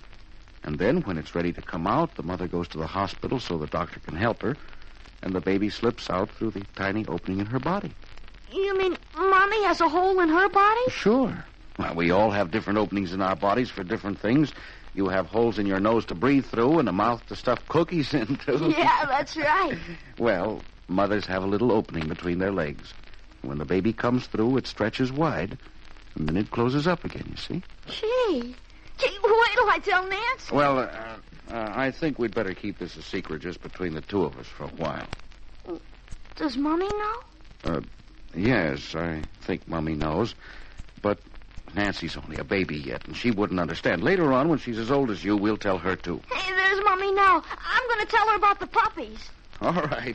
And then, when it's ready to come out, the mother goes to the hospital so the doctor can help her, and the baby slips out through the tiny opening in her body. You mean Mommy has a hole in her body? Sure. Well, we all have different openings in our bodies for different things. You have holes in your nose to breathe through and a mouth to stuff cookies into. Yeah, that's right. Well, mothers have a little opening between their legs. When the baby comes through, it stretches wide, and then it closes up again, you see? Gee. Gee, wait till I tell Nancy. Well, uh, uh, I think we'd better keep this a secret just between the two of us for a while. Does Mommy know? Uh, yes, I think Mommy knows. But Nancy's only a baby yet, and she wouldn't understand. Later on, when she's as old as you, we'll tell her, too. Hey, there's Mommy now. I'm going to tell her about the puppies. All right.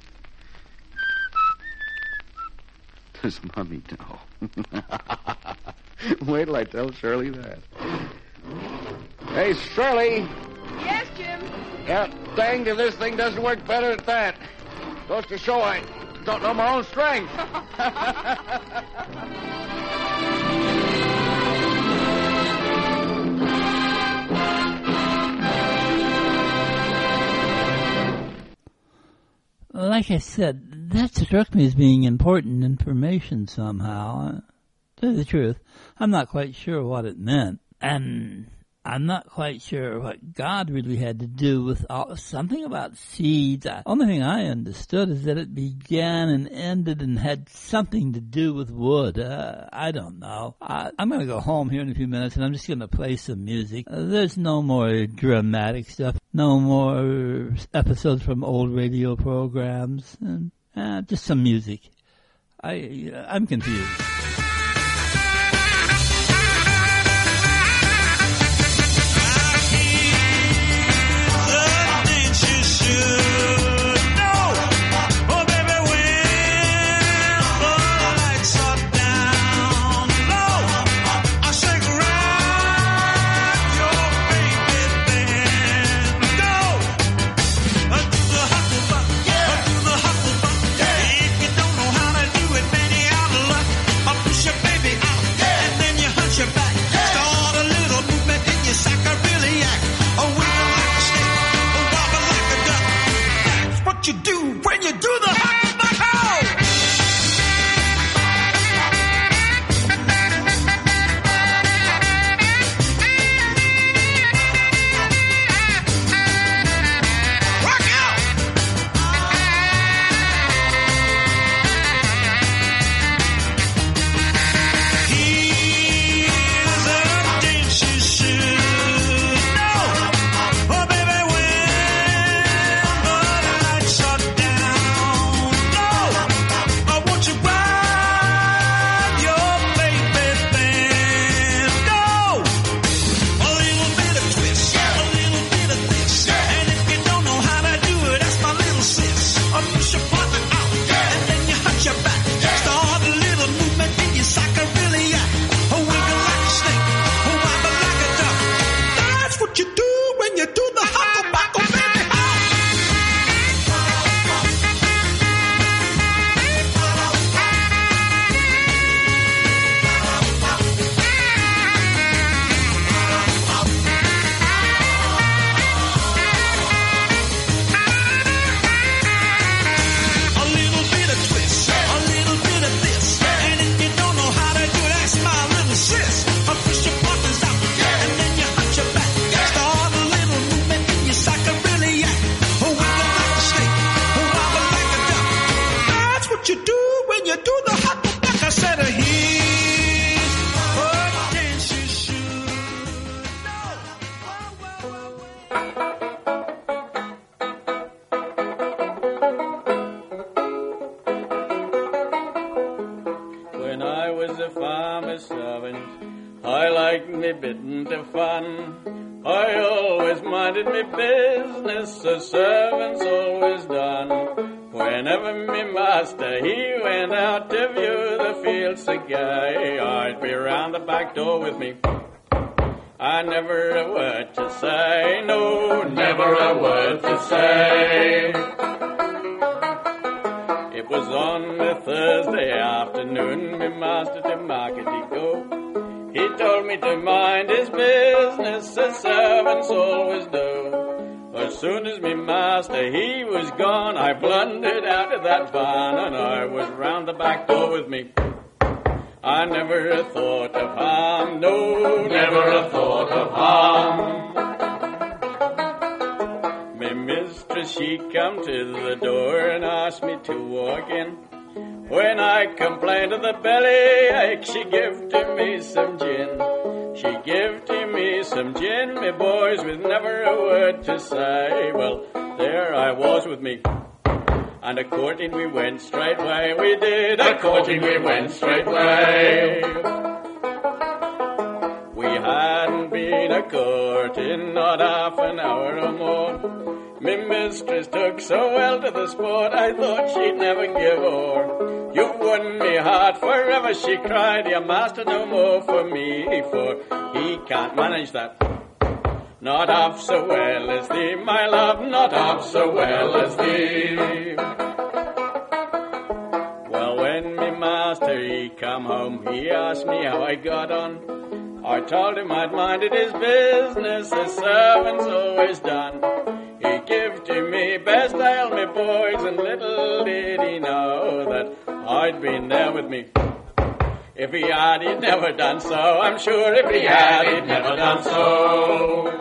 Does Mommy know? Wait till I tell Shirley that. Hey, Shirley. Yes, Jim? Yeah, danged if this thing doesn't work better at that. Goes to show I don't know my own strength. like I said, that struck me as being important information somehow. To tell you the truth, I'm not quite sure what it meant. And I'm not quite sure what God really had to do with all, something about seeds. The only thing I understood is that it began and ended and had something to do with wood. Uh, I don't know. I, I'm going to go home here in a few minutes, and I'm just going to play some music. Uh, there's no more dramatic stuff, no more episodes from old radio programs, and uh, just some music. I, uh, I'm confused. You do when you do the hucklebuck-ho! Rock out! Here's a dance you should know. Oh, baby, when the lights are down low, I want you grab your baby band. Go! A little bit of twist, a little bit of this, and if you don't know how to do it, that's my little sis. I push your partner out, and then you hunch your back. Start a little movement in your sacroiliac. A wiggle like a snake, a wobble like a duck. That's what you do when you do the huckleback, oh baby. A little bit of twist, a little bit of this, and if you don't know how to do it, that's my little sis. I push your partners out, and then you hunch your back. Start a little movement in your sacroiliac. A wiggle like a snake, a wobble like a duck. That's what you do when you do the huckleback. I said, here's a dance you should When I was a farmer's servant, I liked me bitten to fun. I always minded me business, the servants always done. Whenever me master, he went out to view the fields so gay, I'd be round the back door with me. I never a word to say, no, never a word to say. It was on a Thursday afternoon, me master to market he'd go. He told me to mind his business, as servants always do. As soon as me master, he was gone, I blundered out of that barn, and I was round the back door with me. I never a thought of harm, no, never a thought of harm. Me mistress, she come to the door and asked me to walk in. When I complained of the belly ache, she give to me some gin. She give to me some gin, me boys, with never a word to say. Well, there I was with me. And a-courting we went straightway, we did, a-courting we went straightway. We hadn't been a-courting not half an hour or more. Me mistress took so well to the sport, I thought she'd never give o'er. You've won me heart forever, she cried, your master no more for me, for he can't manage that. Not half so well as thee, my love, not half so well as thee. Well, when me master, he come home, he asked me how I got on. I told him I'd minded his business, as servants always done. He give to me best ale, me boys, and little might been there with me. If he had, he'd never done so. I'm sure if he had, he'd never done so.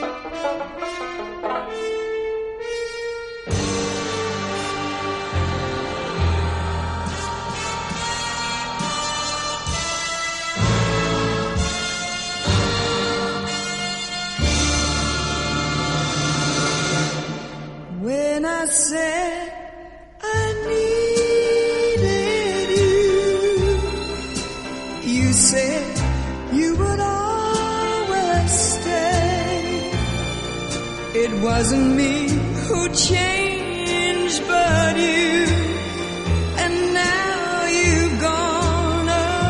When I said I needed you, you said you would always stay. It wasn't me who changed, but you. And now you've gone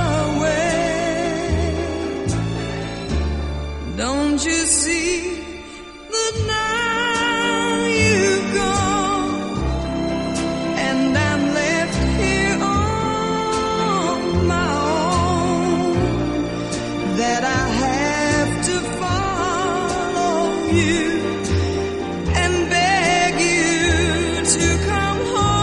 away. Don't you see that now you've gone, and I'm left here on my own, that I have to follow you and beg you to come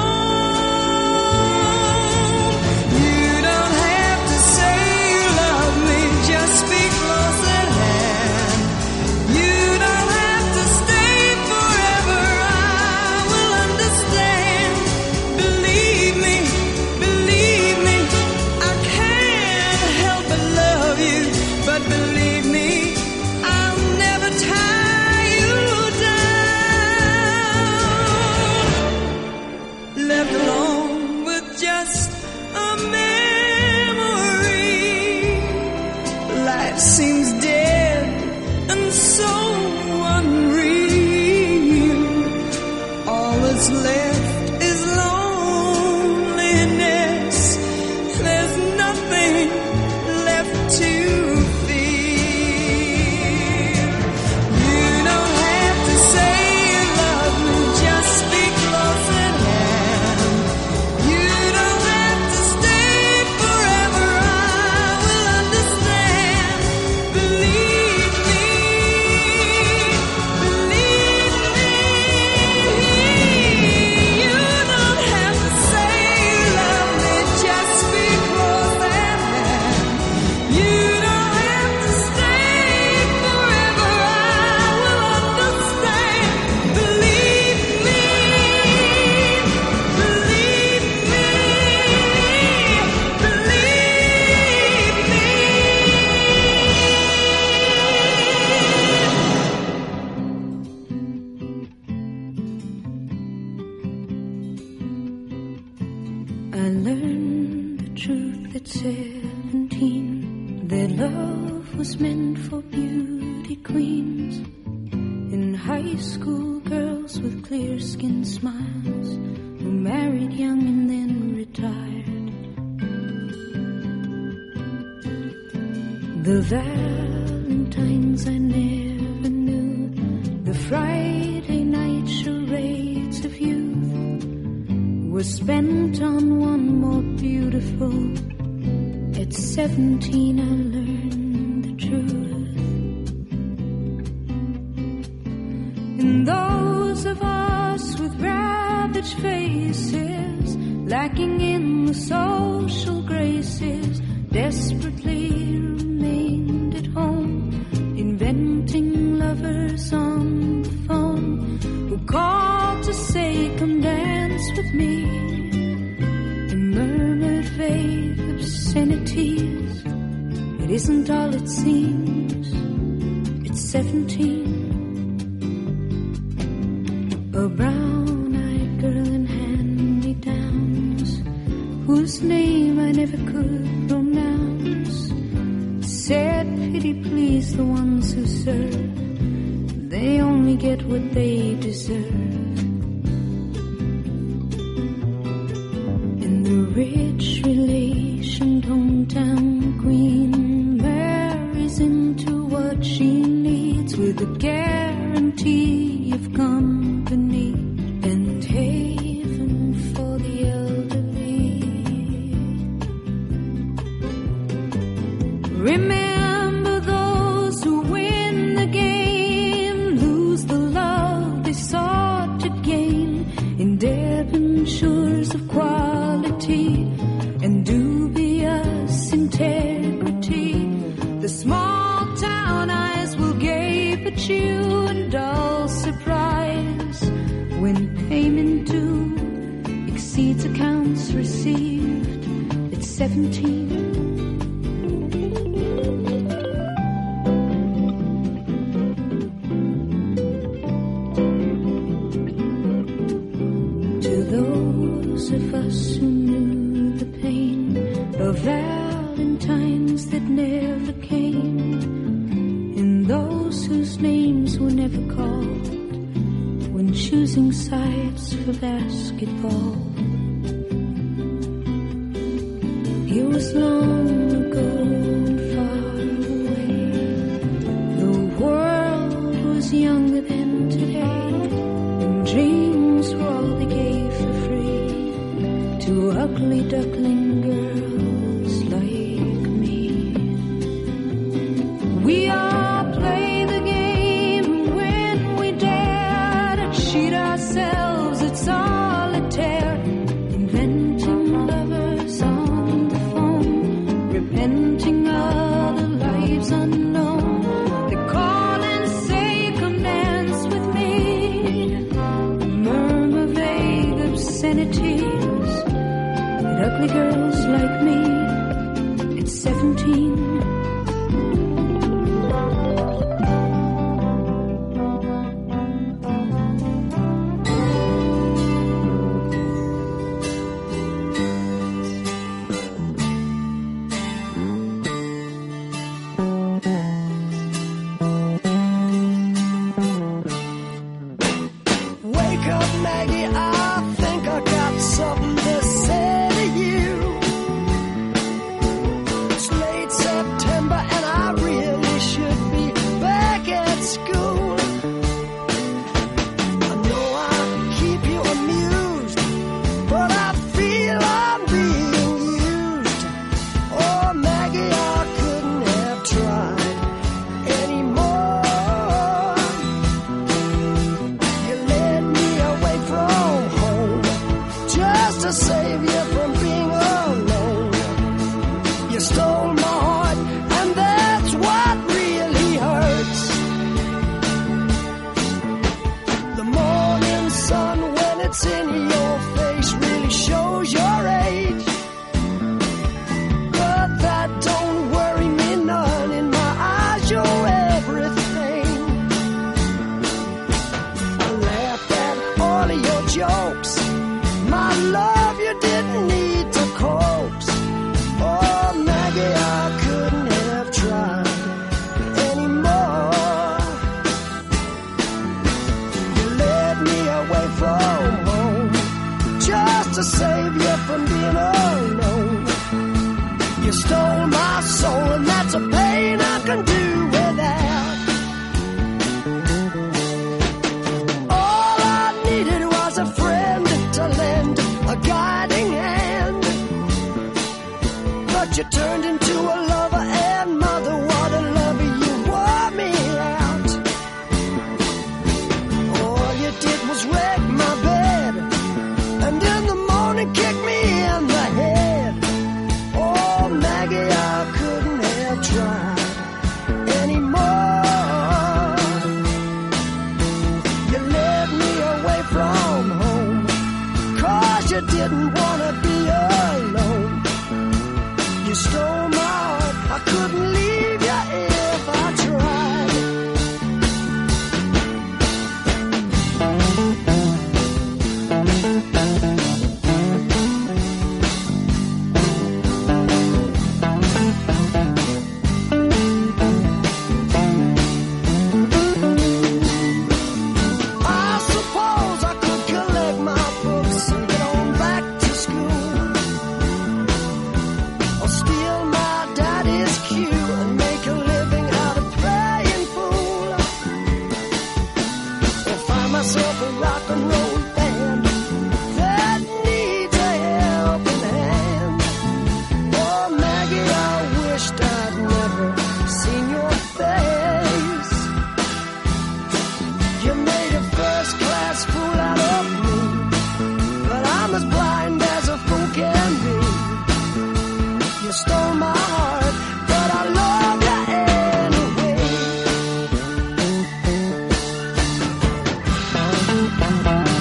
home. You don't have to say you love me, just be close at hand. You don't have to stay forever, I will understand. Believe me, believe me, I can't help but love you. But believe me, I'll never tie you down. Left alone with just a memory, life seems dead and so unreal. All that's left is loneliness. There's nothing left to feel. You don't have to say you love me, just be close at hand. You don't have to stay forever, I will understand. Believe me, believe me. You don't have to say you love me, just be close at hand. You don't have to stay forever, I will understand. Believe me, believe me, believe me. I learned the truth at seventeen, that love was meant for beauty queens. In high school, girls with clear skin smiles who married young and then retired. The Valentines I never knew, the Friday night charades of youth were spent on one more beautiful. At seventeen I learned the truth. And those of us with ravaged faces, lacking in the social graces, desperately remained at home, inventing lovers on the phone who called to say, come dance with me, and murmured vague obscenities. It isn't all it seems, it's seventeen. A brown-eyed girl in hand-me-downs, whose name I never could pronounce, said, pity please the ones who serve, they only get what they deserve. And the rich relationed hometown queen marries into what she needs, with a guarantee of company and haven for the elderly. Remember those who win the game, lose the love they saw seventeen. To those of us who knew the pain of Valentines that never came, and those whose names were never called when choosing sides for basketball. It was long ago and far away. The world was younger than today, and dreams were all they gave for free to ugly duckling girls like me. We all play the game when we dare to cheat ourselves at solitaire, inventing lovers on the phone, repenting of the lives unknown. They call and say, come dance with me, murmur vague obscenities at ugly girls like me at seventeen. Wake up, Maggie, I think I got something to say to you. It's late September and I really should be back at school. I know I keep you amused, but I feel I'm being used. Oh, Maggie, I couldn't have tried anymore. You led me away from home just to save you from being alone. You stole my heart, and that's what really hurts. The morning sun, when it's in your face, really shows your age. But that don't worry me none. In my eyes, you're everything. I laughed at all of your jokes. My love, you didn't need to coax. Oh, Maggie, I couldn't have tried anymore. You led me away from home just to save you from being alone. You stole my soul, and that's a pain I can do without. All I needed was a friend to lend a guiding hand. But you turned into a lover and mother. What a lover, you wore me out. All you did was wreck my bed, and in the morning kick me in the head. Oh, Maggie, I couldn't have tried anymore. You led me away from home, 'cause you didn't want to be alone. You stole my heart, I couldn't leave you if I tried. I suppose I could collect my books and get on back to school, or steal my daddy's cue and make a living out of playing fool, or find myself a rock and roll band that needs a helping hand. Oh, Maggie, I wished I'd never seen your face. You made a first-class fool out of me, but I'm as blind as a fool can be. You stole my heart, but I love you anyway.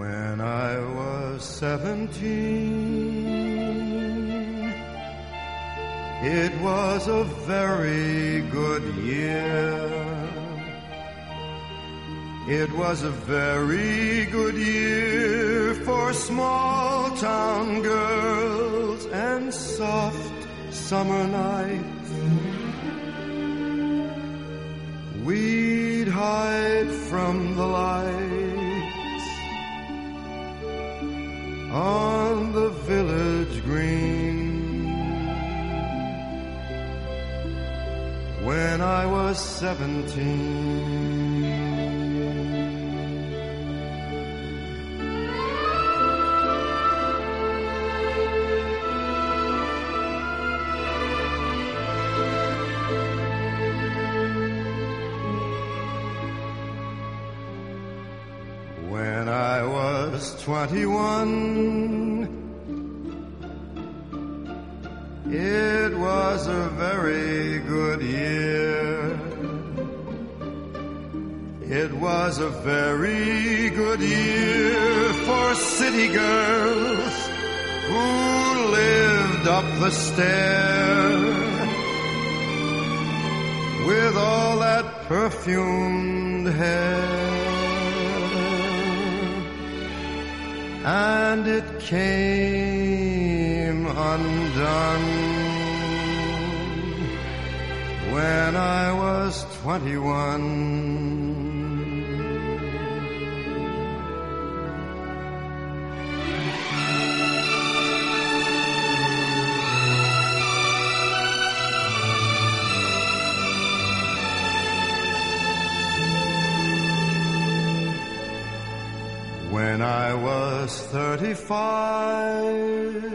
When I was seventeen, it was a very good year. It was a very good year for small town girls and soft summer nights. We'd hide from the lights on the village green. When I was seventeen, when I was twenty-one, it was a very good year. It was a very good year for city girls who lived up the stair with all that perfumed hair. And it came undone when I was twenty-one. When I was thirty-five,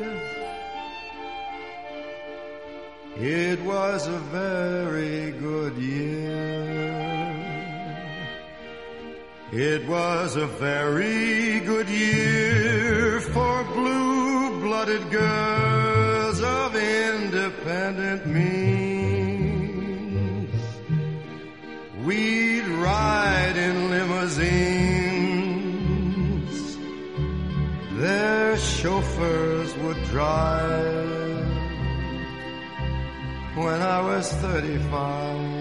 it was a very good year. It was a very good year for blue-blooded girls of independent means. We'd ride in limousines. Their chauffeurs would drive. When I was thirty-five,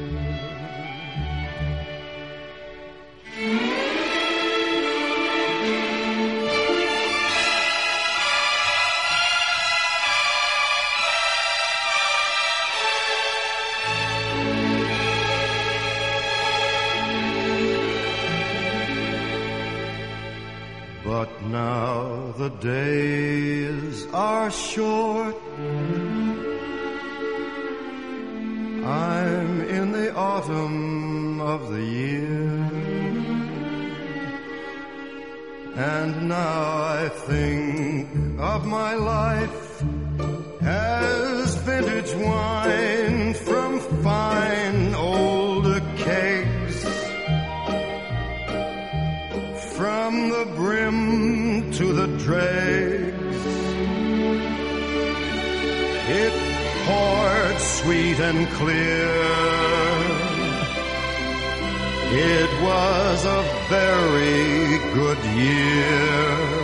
but now the days are short. I'm in the autumn of the year, and now I think of my life as vintage wine from fine old kegs, from the brim to the dregs. It poured sweet and clear. It was a very good year.